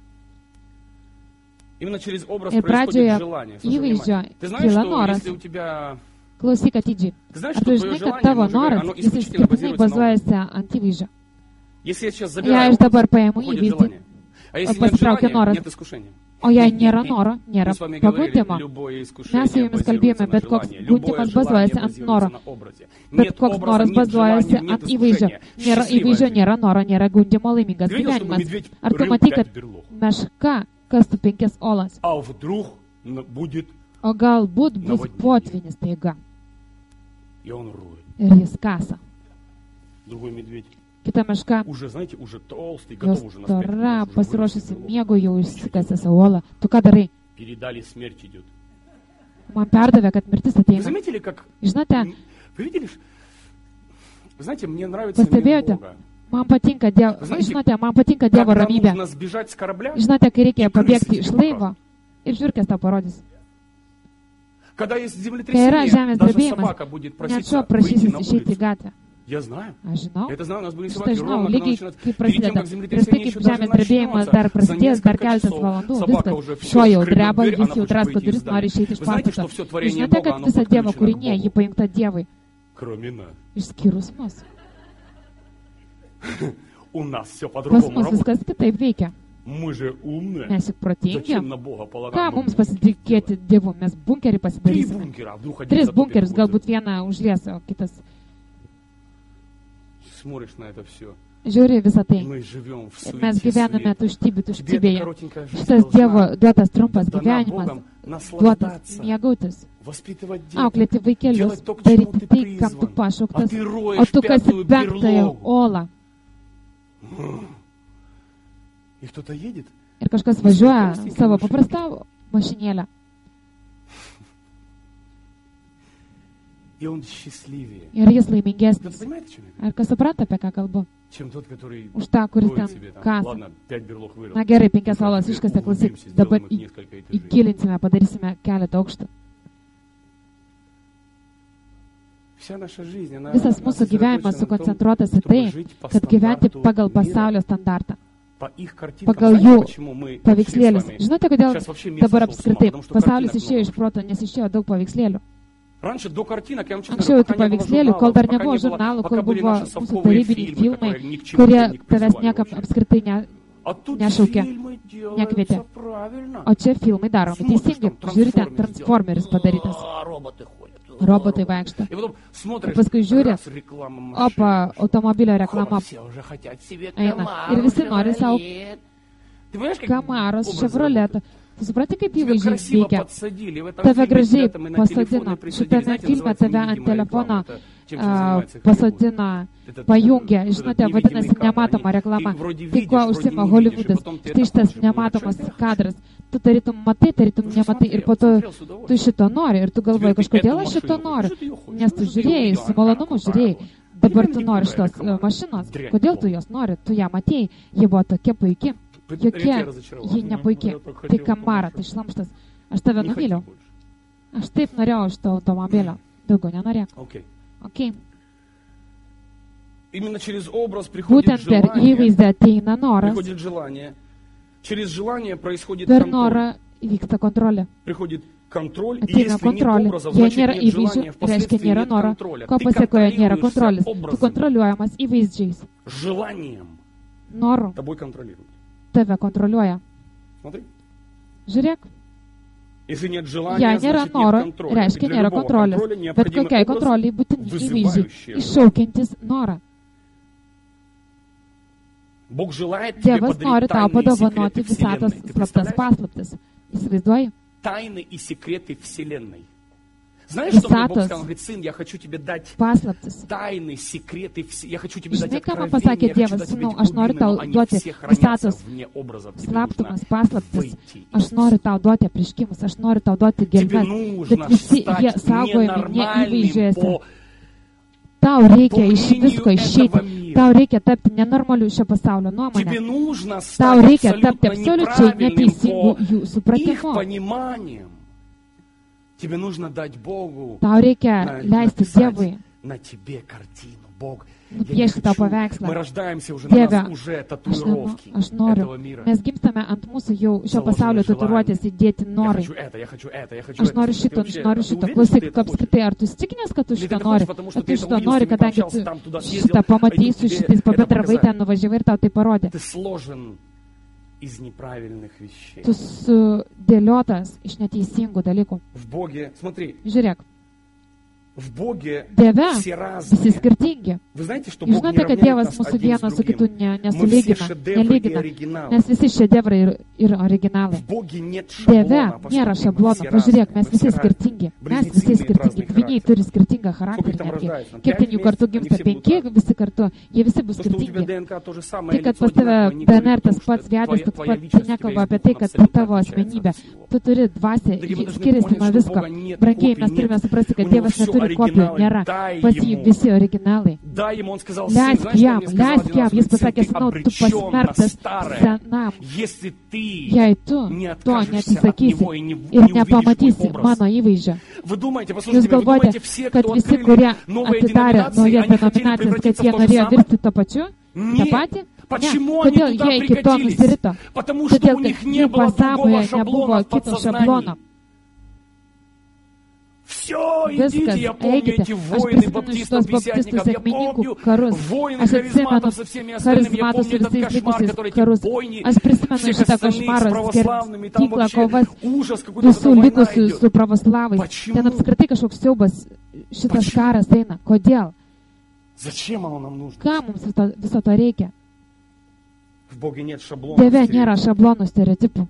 Именно через образ Ir происходит pradžioje желание. Слушай įvaizdžio внимание. Ты знаешь, kyla что noras. если у тебя... Klausyk atidžiai. Ты знаешь, Ar что tu твое žinai, kad желание, tavo можно говорить, noras, оно jis исключительно išskirtinai базируется на образе. bazuojasi ant įvaizdžio? Если я сейчас Jei забираю aš dabar paimu уходит įvaizdį, желание. А если нет pasitraukia желания, noras, нет искушения. o jei nėra noro, Мы nėra с вами говорили, pagundimo. любое искушение Mes su jumis базируется kalbėjome, на bet koks желании. Любое gundimas желание bazuojasi ant базируется noro. на образе. Bet Нет koks образа, noras нет bazuojasi желания, нет ant įvaizdžio. искушения. Nėra Счастливая įvaizdžio, жизнь. nėra noro, nėra gundimo laimingas Ты видел, чтобы gyvenimas. медведь Ar tu рыл matai, 5 kad берлог? meška kastų 5 olas? А вдруг будет, O galbūt bus Наводнение. potvinis taiga. и он роет. Ir jis kasa. Другой медведь Kita meška, уже, знаете, уже толстый, jos готов уже на смерть. stora, Уже pasiruošusi вырос miego, jau išsikasė savo olą. Tu ką darai? Передали, смерть идет. Man perdavė, kad mirtis Вы ateina. заметили, как... Žinote, Вы видели? Вы знаете, мне нравится мир pastebėjote, Бога. man patinka Dievo, Знаете, žinote, man patinka Dievo Когда ramybė. нужно sбежать с корабля, Žinote, kai reikia ir krisi pabėgti iš тебе laivo ir žiūrkės tau parodys. когда есть Kai yra землетрясение, žemės даже drebėjimas, собака будет net проситься šuo выйти prašysis на išeiti į улицу. gatvę. Я знаю. Aš žinau. Я это знаю, у нас были Šitą собаки. žinau, Ровно, когда lygiai начинается, kai перед тем, prasideda. как Prieš tai, землетрясение kaip еще даже žemės drebėjimas начнется, dar за prasidės, dar несколько keletas часов valandų, собака уже viskas. все Šuo jau скребет dreba, дверь, jis она jau хочет drasko выйти из duris, nori здания. išeiti iš Вы знаете, pastato. что все Jūs творение žinote, Бога, kad оно visa Dievo подключено к kūrinė, ji Богу, pajungta Dievui, кроме нас. išskyrus mus. У нас все Pas по-другому mus работает. viskas kitaip veikia. Мы же умные. Mes juk protingi. Зачем на Бога Ką полагать? mums pasitikėti Dievu? Mes bunkerį Три pasidarysime. бункера, а вдруг один 3 затопит bunkerius, другой. galbūt vieną užlies, o kitas Смотришь на это все. žiūri visą tai. Мы живем в Ir mes суете, gyvename свете. Тебе эта tuštybėje. коротенькая жизнь Šitas Dievo должна duotas trumpas дана gyvenimas, Богом duotas наслаждаться, mėgautis, воспитывать auklėti деток, vaikelius, делать то, к чему daryti ты tai, kam tu призван. А pašauktas, ты o роешь tu kasi пятую penktąją берлогу. olą. И кто-то едет, Ir kažkas važiuoja savo paprastą mašinėlę. и он счастливее. Ir jis Кто-то laimingesnis. понимает, о чем я говорю? Ar kas supranta, apie ką kalbu? Чем тот, который Už tą, kuris роет ten себе там. kasa. Ладно, 5 берлог вырыл. Na gerai, 5 olas iškasė, klausyk, Углубимся, dabar сделаем их несколько этажей. įgilinsime, padarysime keletą aukštų. Вся наша жизнь, она Visas mūsų gyvenimas sukoncentruotas į tai, kad gyventi pagal pasaulio standartą, по их картинкам. pagal Знаете, jų почему мы paveikslėlius. вообще с вами Žinote, kodėl сейчас вообще мир dabar сошел с ума? apskritai Потому что pasaulis картинок išėjo iš много. proto, nes išėjo daug paveikslėlių. Раньше до картинок, я вам честно Anksčiau говорю, tų пока не было paveikslėlių, журналов, kol dar пока nebuvo не было, žurnalų, пока kol были buvo наши mūsų совковые tarybiniai фильмы, filmai, которые ни к чему kurie тебя не tavęs призывали niekam вообще. apskritai А тут nešaukė, фильмы nekvietė. делаются правильно. O čia filmai daromi Смотришь, teisingai. там Žiūri, ten Трансформеры Transformeris padarytas. А, роботы ходят. Robotai vaikšto. И потом смотришь, Paskui žiūri, раз реклама машины. opa, automobilio reklama Все уже хотят себе eina. Camaro, Ir visi nori savo Chevrolet. Ты понимаешь, как Kamaros, образ Chevrolet. работает? Tu supranti, kaip Тебя įvaizdžiai красиво veikia? подсадили. В этом Tave фильме gražiai тебя там и на телефоны pasodino. присадили. Šitame Знаете, filme называется tave ant невидимая telefono реклама. Это чем занимается Голливуд. pasodina, Этот, pajungia. этот Žinote, невидимый vadinasi кадр. nematoma Они- reklama. ты вроде Tai видишь, kuo вроде užsima не видишь, и Holivudas? потом тебе Štai так šitas хочется, nematomas думаешь, kadras. Tu tarytum matai, tarytum Уже nematai. Ir po to смотрел с tu удовольствием. šito nori. Ir tu galvoji, Теперь ты kažkodėl эту aš šito машину noriu. хочешь, ты её хочешь, Nes tu ну, žiūrėjai, ты su malonumu её žiūrėjai. хочешь. Dabar Никогда tu не nori такая šitos reklama. mašinos. Дрянь Kodėl tu полная. jos nori? Tu ją matėjai. Ji buvo tokia puikia. Редко Jokia, разочаровал. ji nepuikia. Я так Tai хотел kamara, эту tai машину. šlamštas. Aš tave Не хоти nuvyliau. больше. Aš taip norėjau šito automobilio. Daugiau nenorėk. Окей. Okay. Именно через образ приходит Būtent per желание. įvaizdą ateina noras. Приходит желание Per norą įvyksta kontrolė. Ateina kontrolė. Jei nėra įvaizdžių, reiškia nėra noro, ko pasiekoje nėra kontrolės. Tu kontroliuojamas įvaizdžiais. Noru tave kontroliuoja. Žiūrėk. Jei nėra noro, reiškia nėra kontrolės. Bet kokiai kontroliai būtini įvaizdžiai, iššaukiantis norą. Dievas nori tau padovanoti visatos slaptas paslaptis. Įsivaizduoji? Тайны и секреты Вселенной. Знаешь, что мне Бог сказал? Он говорит: сын, я хочу тебе дать тайны, секреты, я хочу тебе дать откровения, я хочу дать тебе глубины, но они все хранятся вне образов. Тебе нужно выйти. Aš noriu tau duoti apriškimus, aš noriu tau duoti gelmes, bet visi jie saugojami ne įvaizdžiuose. Tau reikia iš visko išeiti, tau reikia tapti nenormaliu šio pasaulio nuomonę, tau reikia tapti absoliučiai neteisingų jų supratimu. Tau reikia leisti Dievui nupiešti tau paveikslą. Dieve, aš noriu. Mes gimstame ant mūsų jau šio pasaulio tatuiruotės įdėti norai. Aš noriu šito, aš noriu šito. Klausyk, apskritai, ar tu įsitikinęs, kad tu šito nori? Ar tu šito nori, kadangi tu šitą pamatei, su šitais pabendravai, ten nuvažiavai ir tau tai parodė. Tu sudėliotas iš neteisingų dalykų. Žiūrėk. Dieve visi skirtingi. Žinote, kad Dievas mūsų vienas su kitu nelygina, nes visi šedevrai ir originalai. Dieve nėra šablono. Pažiūrėk, mes visi skirtingi. Mes visi skirtingi. Dvyniai turi skirtingą charakterį. Kiek ten jų kartu gimsta? 5 visi kartu. Jie visi bus skirtingi. Tai, kad pas tave DNR tas pats vedęs, tai nekalba apie tai, kad tavo asmenybė. Tu turi dvasią, skiriasi nuo visko. Brangiai, mes turime suprasti, kad Dievas neturi kopijų, nėra. Pas jį visi originalai. Leisk jam. Jis pasakė, tu pasmerktas senam. Jei tu to neatsisakysi ir nepamatysi mano įvaizdžio. Jūs galvojate, kad visi, kurie atidarė naujas denominacijas, kad jie norėjo virsti to pačiu? tą patį? Ne. Kodėl jie iki to nusirito? Todėl, kad jų pasąmonėje nebuvo kito šablono. Viskas, eikite. Aš prisimenu šitos baptistų sekmininkų karus. Aš atsimenu charizmatų su visais likusiais karus. Aš prisimenu šitą košmarą, skerdyklą, kovas visų likusių su pravoslavais. Ten apskritai kažkoks siaubas šitas karas eina. Kodėl? Ką mums viso to reikia? Dieve nėra šablonų stereotipų.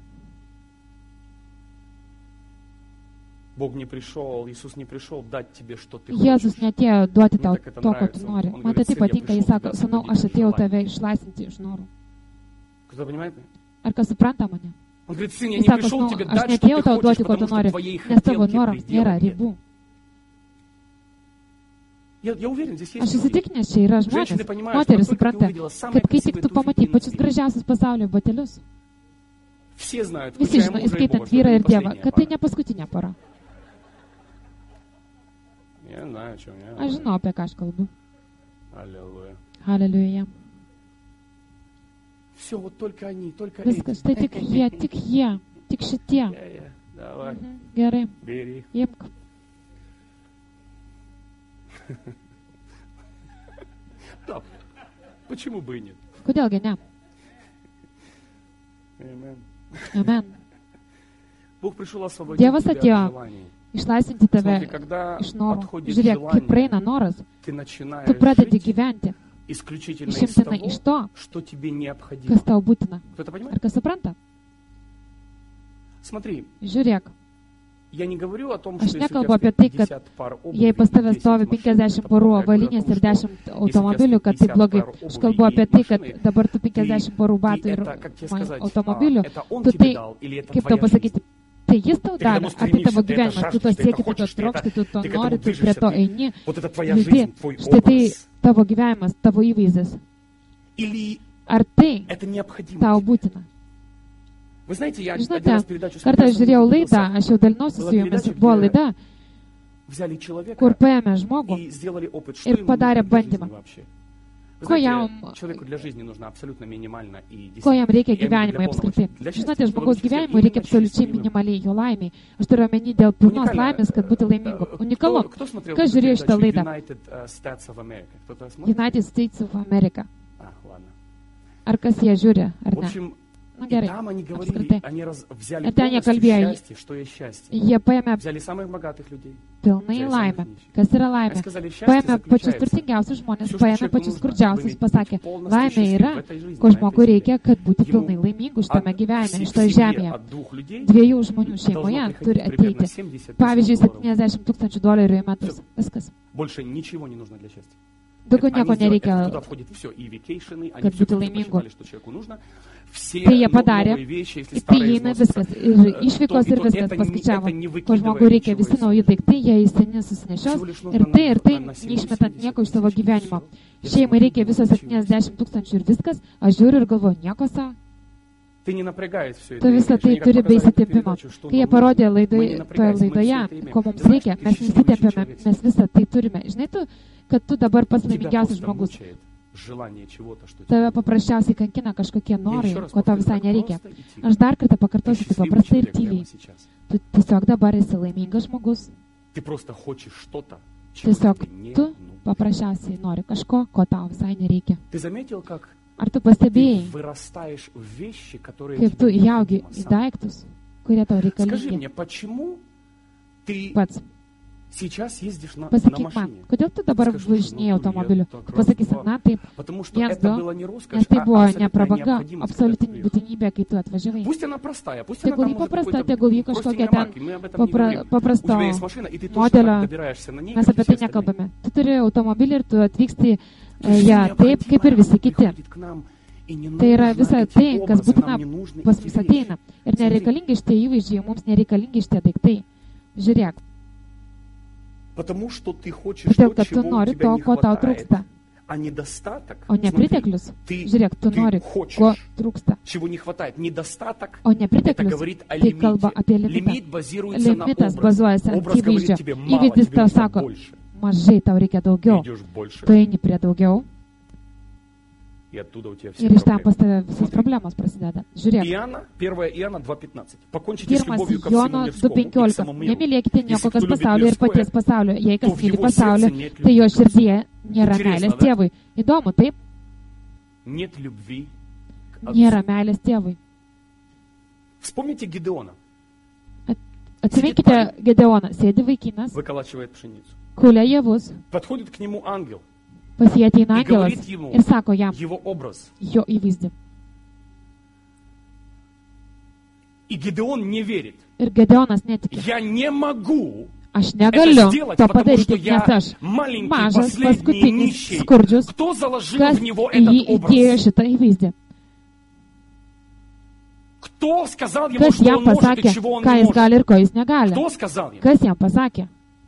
Jėzus neatėjo duoti tau to, ko tu nori. Man tai patinka, jis sako, sūnau, aš atėjau tave išlaisvinti iš norų. Ar kas supranta mane? Jis sako, sūnau, aš neatėjau tau duoti, ko tu nori, nes tavo norams nėra ribų. Aš įsitikinęs, čia yra žmonės. Moteris supranta, kad kai tik tu pamatai pačius gražiausius pasaulio batelius, visi žino, įskaitant vyrą ir dievą, kad tai ne paskutinė pora. Aš žinau, apie ką aš kalbu. Halleluja. Viskas, tai tik jie, tik šitie. Gerai, imk. Kodėlgi ne? Amen. Dievas atėjo išlaisvinti tave iš norų. Žiūrėk, kai praeina noras, tu pradedi gyventi išimtinai iš to, kas tau būtina. Ar kas supranta? Žiūrėk, aš nekalbu apie tai, kad jei pas tave stovi 50 porų avalinės ir 10 automobilių, kad tai blogai. Aš kalbu apie tai, kad dabar tu 50 porų batų ir automobilių, tu tai, kaip tau pasakyti, tai jis tau davė, ar tai tavo gyvenimas, tu to sieki, tu to trokšti, tu to nori, tu prie to eini, judi, štai tai tavo gyvenimas, tavo įvaizdis. Ar tai tau būtina? Žinote, kartą aš žiūrėjau laidą, aš jau dalinausi su jumis, buvo laida, kur paėmė žmogų ir padarė bandymą. Ko jam reikia gyvenimui apskritai? Žinote, žmogaus gyvenimui reikia absoliučiai minimaliai jo laimiai. Aš turiu omeny dėl pilnos laimės, kad būti laimingu. Unikalu. Kas žiūrėjo šitą laidą? United States of America. Ar kas jie žiūri, ar ne? Na gerai, apskritai. Ir ten jie kalbėjo, jie paėmė pilnai laimę. Kas yra laimė? Paėmė pačius turtingiausius žmonės, paėmė pačius skurdžiausius, pasakė, laimė yra, ko žmogui reikia, kad būti pilnai laimingu šitame gyvenime, šitoje žemėje. 2 žmonių šeimoje turi ateiti. Pavyzdžiui, $70,000 į metus. Viskas. Daugiau nieko nereikia, kad būtų laimingu. Tai jie padarė, tai įeina viskas, ir išvykos ir viskas paskaičiavo, ko žmogui reikia, visi nauji daiktai, jie į seni susinešios, ir tai neišmetant nieko iš savo gyvenimo. Šeimai reikia viso 70,000 ir viskas, aš žiūriu ir galvoju, nieko savo. Tai visą tai turi be įsitempimo. Kai jie parodė toje laidoje, ko mums reikia, mes neįsitempėme, mes visą tai turime. Žinai tu, kad tu dabar pats laimingiausias žmogus. Tave paprasčiausiai kankina kažkokie norai, ko tau visai nereikia. Aš dar kartą pakartosiu, tai paprastai ir tyliai. Tu tiesiog dabar esi laimingas žmogus. Tiesiog tu paprasčiausiai nori kažko, ko tau visai nereikia. Ar tu pastebėjai, kaip tu įaugi į daiktus, kurie tau reikalingi? Pats. Pasakyk man, kodėl tu dabar važinėjai automobiliu? Tu pasakysi, na taip, 1-2, nes tai buvo ne prabanga, absoliutinė būtinybė, kai tu atvažiavai. Tegul jį paprasta, tegul jį kažkokia ten paprasto modelio, mes apie tai nekalbame. Tu turi automobilį ir tu atvyksti ją taip, kaip ir visi kiti. Tai yra visa tai, kas būtina pas mus ateina. Ir nereikalingi šitie įvaizdžiai, mums nereikalingi šitie daiktai. Žiūrėk. Todėl, kad tu nori to, ko tau trūksta. O ne priteklius. Žiūrėk, tu nori, ko trūksta. O ne priteklius, tai kalba apie limitą. Limitas bazuojasi ant įvaizdžio. Įvaizdis tau sako, mažai tau reikia daugiau. Tu eini prie daugiau. Ir iš ten pas tave visos problemos prasideda. Žiūrėk. 1 Jono 2:15. Nemylėkite nieko, kas pasaulio ir paties pasaulio. Jei kas myli pasaulio, tai jo širdyje nėra meilės tėvui. Įdomu, taip? Nėra meilės tėvui. Atsiminkite Gedeoną. Sėdi vaikinas, kulia javus. Pas jį ateina angelas ir sako jam jo įvaizdį. Ir Gedeonas netiki. Aš negaliu to padaryti, nes aš mažas, paskutinis, skurdžius, kas į jį įdėjo šitą įvaizdį. Kas jam pasakė, ką jis gali ir ko jis negali? Kas jam pasakė?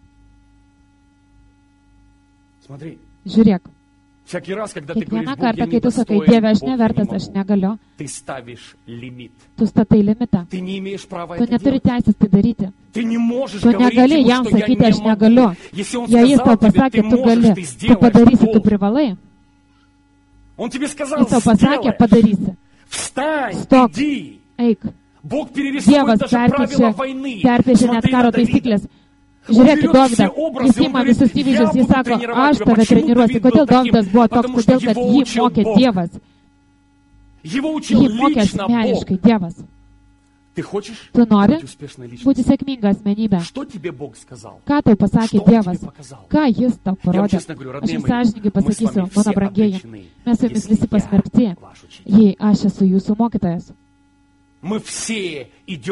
Žiūrėk. Kiekvieną kartą, kai tu sakai, Dieve, aš nevertas, aš negaliu, tu statai limitą. Tu neturi teisės tai daryti. Tu negali jam sakyti, aš negaliu. Jei jis tau pasakė, tu gali, tu padarysi, tu privalai. Jis tau pasakė, padarysi. Stok, eik. Dievas perpiešė net karo taisyklės. Žiūrėk, Dovydą, jis ima visus įvaizdžius, jis sako, aš tave treniruosiu. Kodėl Dovydas buvo toks? Todėl, kad jį mokė Dievas. Jį mokė asmeniškai Dievas. Tu nori būti sėkminga asmenybė? Ką tau pasakė Dievas? Ką jis tau parodė? Aš jums sąžininkai pasakysiu, mano brangieji, mes su jumis visi pasmerkti, jei aš esu jūsų mokytojas. Mes visi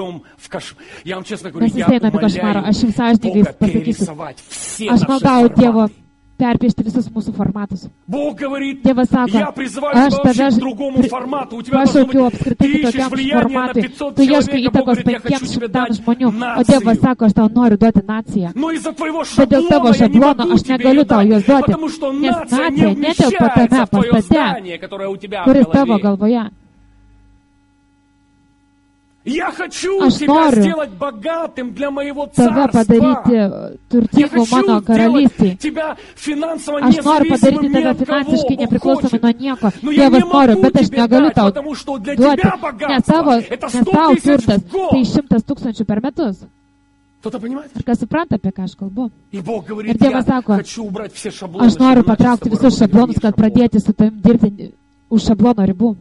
einame košmarą, aš jums sąžininkai pasakysiu. Aš maldauju Dievo perpiešti visus mūsų formatus. Dievas sako, aš tave pašaukiu apskritai kitokiam formatui. Tu ieškai įtakos 500 žmonių, o Dievas sako, aš tau noriu duoti naciją. Bet dėl tavo šablono aš negaliu tau jos duoti, nes nacija netelpa tame pastate, kuris tavo galvoje. Aš noriu tave padaryti turtingu mano karalystėje. Aš noriu padaryti tave finansiškai nepriklausomai nuo nieko. Dievas noriu, bet aš negaliu tau duoti, nes tau turtas tai 100 000 per metus. Ar kas supranta, apie ką aš kalbu? Ir Dievas sako, aš noriu patraukti visus šablonus, kad pradėti su tavim dirbti už šablono ribų.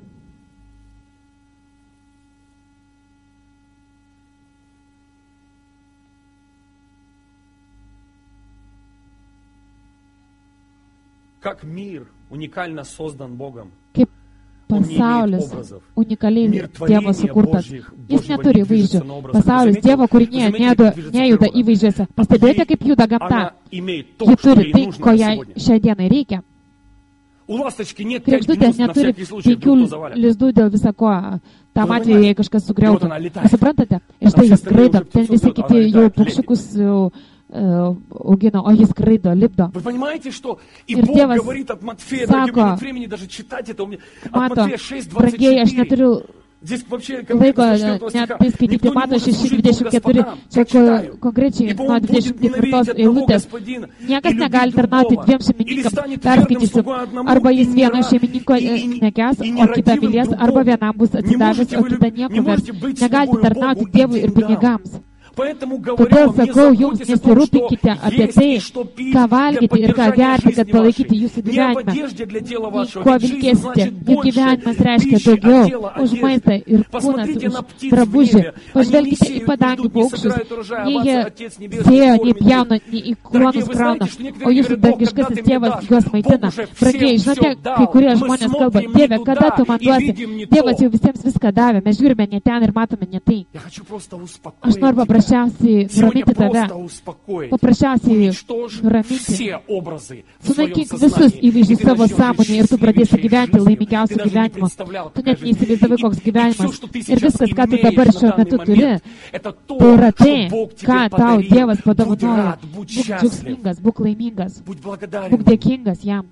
Kaip pasaulis unikaliai Dievo sukurtas. Jis neturi įvaizdžių. Pasaulis Dievo kūrinėje nejuda įvaizdžiuose. Pastebėjote, kaip juda gamta? Ji turi tai, ko jai šiai dienai reikia. Kregždutės neturi 5 lizdų dėl visako. Tam atveju, jei kažkas sugriautų. Suprantate? Ir štai jis skraido. Ten visi kiti jau paukščiukus augino, o jis skraido, lipdo. Ir Dievas sako, mato, brangieji, aš neturiu laiko net tai skaityti, mato 6:24, čia konkrečiai nuo 24 eilutės. Niekas negali tarnauti 2 šeimininkams, perskaitysiu, arba jis vieno šeimininko nekęs, o kitą mylės, arba vienam bus atsidavęs, o kitą nieko vers. Negalite tarnauti Dievui ir pinigams. Todėl sakau jums, nesirūpinkite apie tai, ką valgyti ir ką gerti, kad palaikyti jūsų gyvenimą. Kuo vilkėsite, juk gyvenimas reiškia daugiau už maistą ir kūnas už drabužį. Pažvelkite į padangių paukščius. Nei jie sėjo, nei pjauna, nei į klonus krauna, o jūsų dangiškasis tėvas juos maitina. Brangiai, žinote, kai kurie žmonės kalba, Dieve, kada tu man duosi? Dievas jau visiems viską davė, mes žiūrime ne ten ir matome ne tai. Aš noriu paprašyti nuraminti tave. Paprasčiausiai nuraminti. Sunaikink visus įvaizdžius savo sąmonėje ir tu pradėsi gyventi laimingiausių gyvenimo. Tu net neįsivaizdavai, koks gyvenimas. Ir viskas, ką tu dabar šiuo metu turi, tai yra tai, ką tau Dievas padovanojo. Būk džiaugsmingas, būk laimingas, būk dėkingas jam.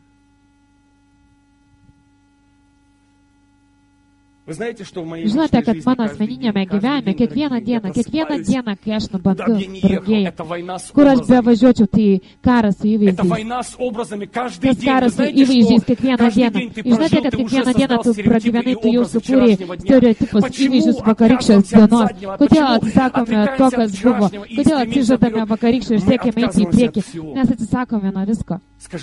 Žinote, kad mano asmeninėme gyvenime kiekvieną dieną, kai aš nubandu, brangieji, kur aš bevažiuočiau, tai karas su įvaizdžiais. Tas karas su įvaizdžiais kiekvieną dieną. Žinote, kad kiekvieną dieną tu pragyvenai, tu jau sukūrei stereotipus įvaizdžius vakarykščios dienos. Kodėl atsisakome to, kas buvo? Kodėl atsižadame vakarykščių ir siekėme eiti į priekį? Nes atsisakome nuo visko.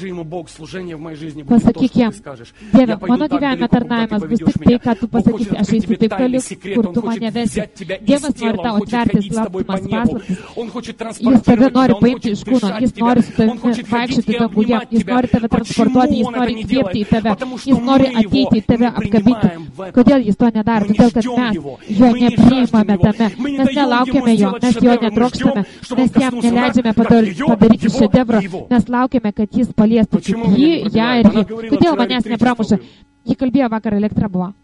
Pasakyk jam, Dieve, mano gyvenime tarnavimas bus tik tai, ką tu pasakysi. Aš eisiu taip toli, kur tu mane vesi. Dievas nori tau atverti slaptumas paslaptis. Jis tave nori paimti iš kūno, jis nori su tavimi vaikščioti danguje, jis nori tave transportuoti, jis nori įkvėpti į tave, jis nori ateiti į tave apkabinti. Kodėl jis to nedaro? Todėl, kad mes jo nepriimame tame, mes nelaukiame jo, mes jo netrokštame, mes jam neleidžiame padaryti šedevrą, mes laukiame, kad jis paliestų tik jį, ją ir jį. Kodėl manęs nepramuša? Ji kalbėjo vakar, elektra buvo.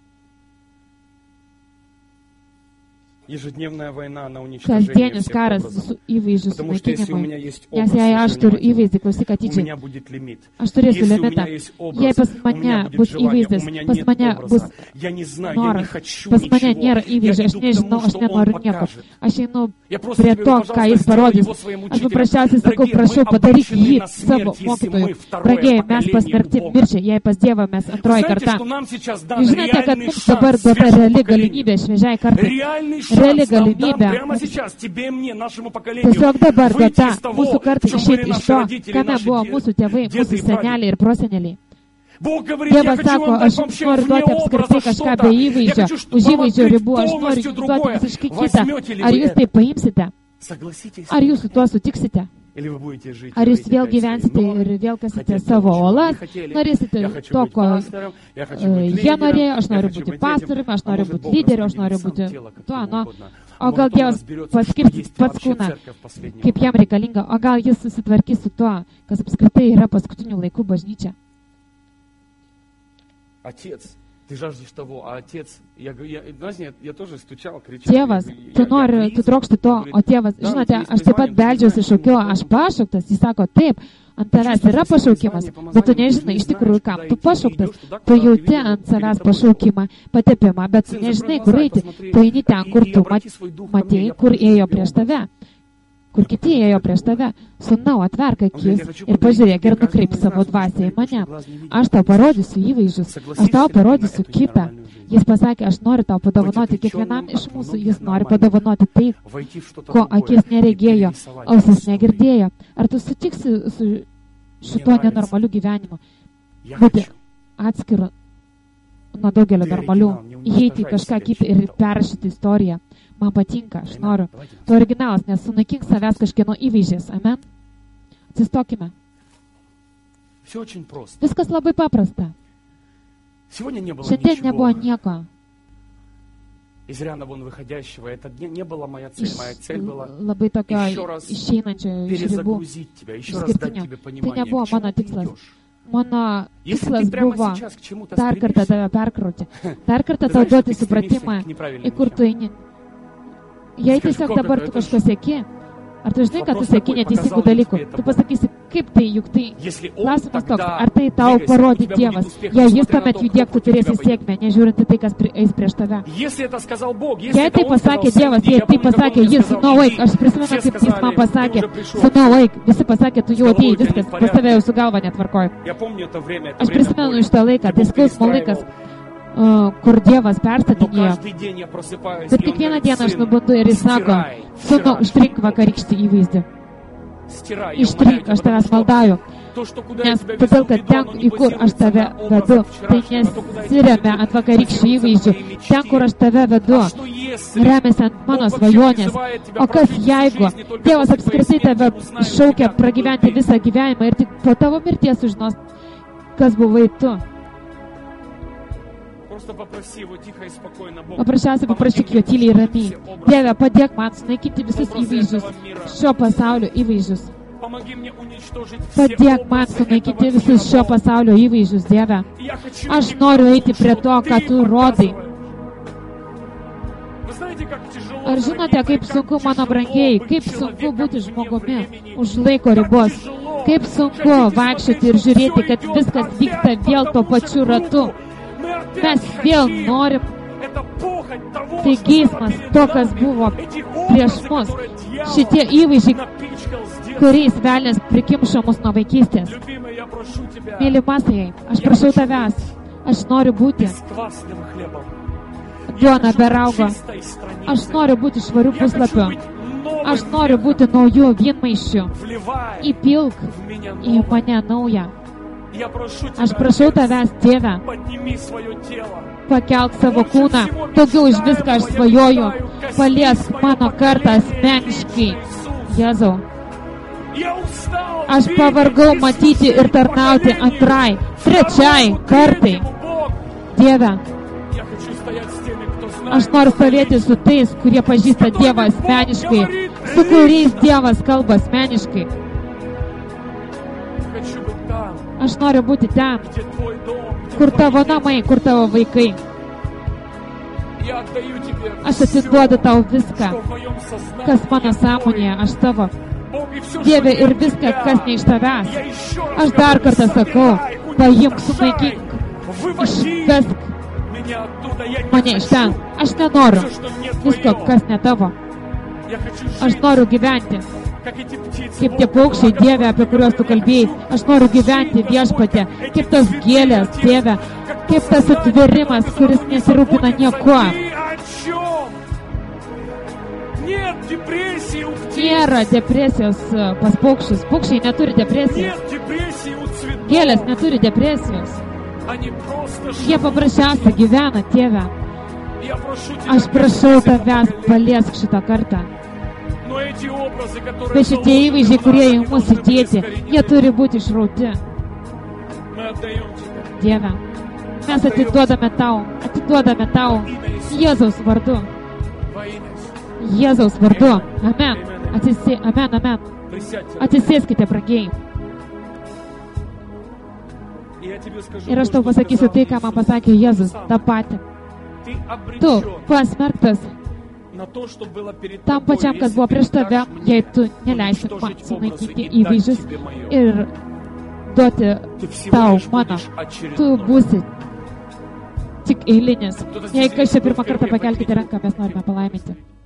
Kasdienis karas su įvaizdžių sunaikinimui. Nes jei aš turiu įvaizdį, klausyk atidžiai, aš turėsiu limitą. Jei pas mane bus įvaizdis, pas mane bus noras, pas mane nėra įvaizdžio, aš nežinau, aš nenoriu nieko. Aš einu prie to, ką jis parodys. Aš paprasčiausiai sakau, prašau, padaryk jį savo mokytoju. Brangieji, mes pasmerkti mirčiai, jei pas Dievą mes antroji karta. Jūs žinote, kad mums dabar duota reali galimybė šviežiai kartai. Reali galimybė. Tiesiog dabar duota mūsų kartai išėti iš to, kame buvo mūsų tėvai, mūsų seneliai ir proseneliai. Dievas sako, aš jums noriu duoti apskritai kažką be įvaizdžio, už įvaizdžio ribų, aš noriu jums duoti visiškai kitą. Ar jūs tai paimsite? Ar jūs su tuo sutiksite? Ar jūs vėl gyvensite ir vėl kasite savo olas, norėsite to, ko jie norėjo, aš noriu būti pastoriumi, aš noriu būti lyderiu, aš noriu būti tuo, nu. O gal Dievas paskirstys pats kūną, kaip jam reikalinga, o gal jis susitvarkys su tuo, kas apskritai yra paskutinių laikų bažnyčia. Tėvas, tu trokšti to, o tėvas, žinote, aš taip pat beldžiausi, šaukiu, aš pašauktas, jis sako, taip, ant tavęs yra pašaukimas, bet tu nežinai iš tikrųjų, kam tu pašauktas, tu jauti ant savęs pašaukimą, patepimą, bet tu nežinai, kur eiti, tu eini ten, kur tu matėjai, kur ėjo prieš tave. Kur kiti ėjo prieš tave, sūnau, atverk akis ir pažiūrėk ir nukreip savo dvasią į mane. Aš tau parodysiu įvaizdžius, aš tau parodysiu kitą. Jis pasakė, aš noriu tau padovanoti kiekvienam iš mūsų, jis nori padovanoti tai, ko akis neregėjo, ausis negirdėjo. Ar tu sutiksi su šituo nenormaliu gyvenimu? Būti atskiru nuo daugelio normalių, įeiti į kažką kitą ir perrašyti istoriją. Man patinka, aš noriu. Tu originalas, nes sunaikink savęs kažkieno įvaizdžiais. Amen? Atsistokime. Viskas labai paprasta. Šiandien nebuvo nieko. Labai tokio išeinančio iš ribų, išskirtinio. Tai nebuvo mano tikslas. Mano tikslas buvo dar kartą tave perkrauti. Dar kartą tau duoti supratimą, į kur tu eini. Jei tiesiog dabar tu kažko sieki, ar tu žinai, kad tu sieki neteisingų dalykų, tu pasakysi, kaip tai, juk tai klausimas toks, ar tai tau parodė Dievas. Jei jis tuomet judėk, tu turėsi sėkmę, nežiūrint į tai, kas eis prieš tave. Jei tai pasakė Dievas, jei tai pasakė jis, sūnau, eik, aš prisimenu, kaip jis man pasakė, sūnau, eik, visi pasakė, tu jau atėjai, viskas, pas tave jau su galva netvarkoju. Aš prisimenu iš tą laiką, tai skausmo laikas, kur Dievas perstatinėjo. Bet kiekvieną dieną aš nubundu ir jis sako, sūnau, ištrink vakarykštį įvaizdį. Ištrink, aš tavęs maldauju. Nes todėl, kad ten, į kur aš tave vedu, tai nesiremia ant vakarykščių įvaizdžių. Ten, kur aš tave vedu, remiasi ant mano svajonės. O kas jeigu Dievas apskritai tave šaukia pragyventi visą gyvenimą ir tik po tavo mirties sužinos, kas buvai tu? Paprasčiausiai paprašyk jo tyliai ir ramiai. Dieve, padėk man sunaikinti visus įvaizdžius, šio pasaulio įvaizdžius. Padėk man sunaikinti visus šio pasaulio įvaizdžius, Dieve. Aš noriu eiti prie to, ką tu rodai. Ar žinote, kaip sunku, mano brangieji, kaip sunku būti žmogumi už laiko ribos? Kaip sunku vaikščioti ir žiūrėti, kad viskas vyksta vėl tuo pačiu ratu. Mes vėl norim, tai geismas to, kas buvo prieš mus. Šitie įvaizdžiai, kuriais velnės prikimšo mus nuo vaikystės. Mylimasai, aš prašau tavęs, aš noriu būti duona be raugo. Aš noriu būti švarių puslapių. Aš noriu būti naujų vynmaišių. Įpilk į mane naują. Aš prašau tavęs, Dieve, pakelk savo kūną, daugiau už viską aš svajoju, paliesk mano kartą asmeniškai. Jėzau, aš pavargau matyti ir tarnauti antrai, trečiai kartai. Dieve, aš noriu stovėti su tais, kurie pažįsta Dievą asmeniškai, su kuriais Dievas kalba asmeniškai. Aš noriu būti ten, kur tavo namai, kur tavo vaikai. Aš atiduodu tau viską, kas mano sąmonėje, aš tavo. Dieve, ir viską, kas ne iš tavęs. Aš dar kartą sakau, paimk, sunaikink, išvesk mane iš ten. Aš nenoriu visko, kas ne tavo. Aš noriu gyventi kaip tie paukščiai, Dieve, apie kuriuos tu kalbėjai. Aš noriu gyventi Viešpatie, kaip tas gėlės, Dieve, kaip tas atverimas, kuris nesirūpina niekuo. Nėra depresijos pas paukščius. Paukščiai neturi depresijos. Gėlės neturi depresijos. Jie paprasčiausiai gyvena, Dieve. Aš prašau tavęs, paliesk šitą kartą. Bet šitie įvaizdžiai, kurie į mus įdėti, jie turi būti išrauti. Dieve, mes atiduodame tau, Jėzaus vardu. Jėzaus vardu. Amen. Amen. Atsisėskite, brangiai. Ir aš tau pasakysiu tai, ką man pasakė Jėzus, tą patį. Tu pasmerktas tam pačiam, kas buvo prieš tave, jei tu neleisi man sunaikinti įvaizdžius ir duoti tau mano. Tu būsi tik eilinis. Jei kas čia pirmą kartą pakelkite ranką, mes norime palaiminti.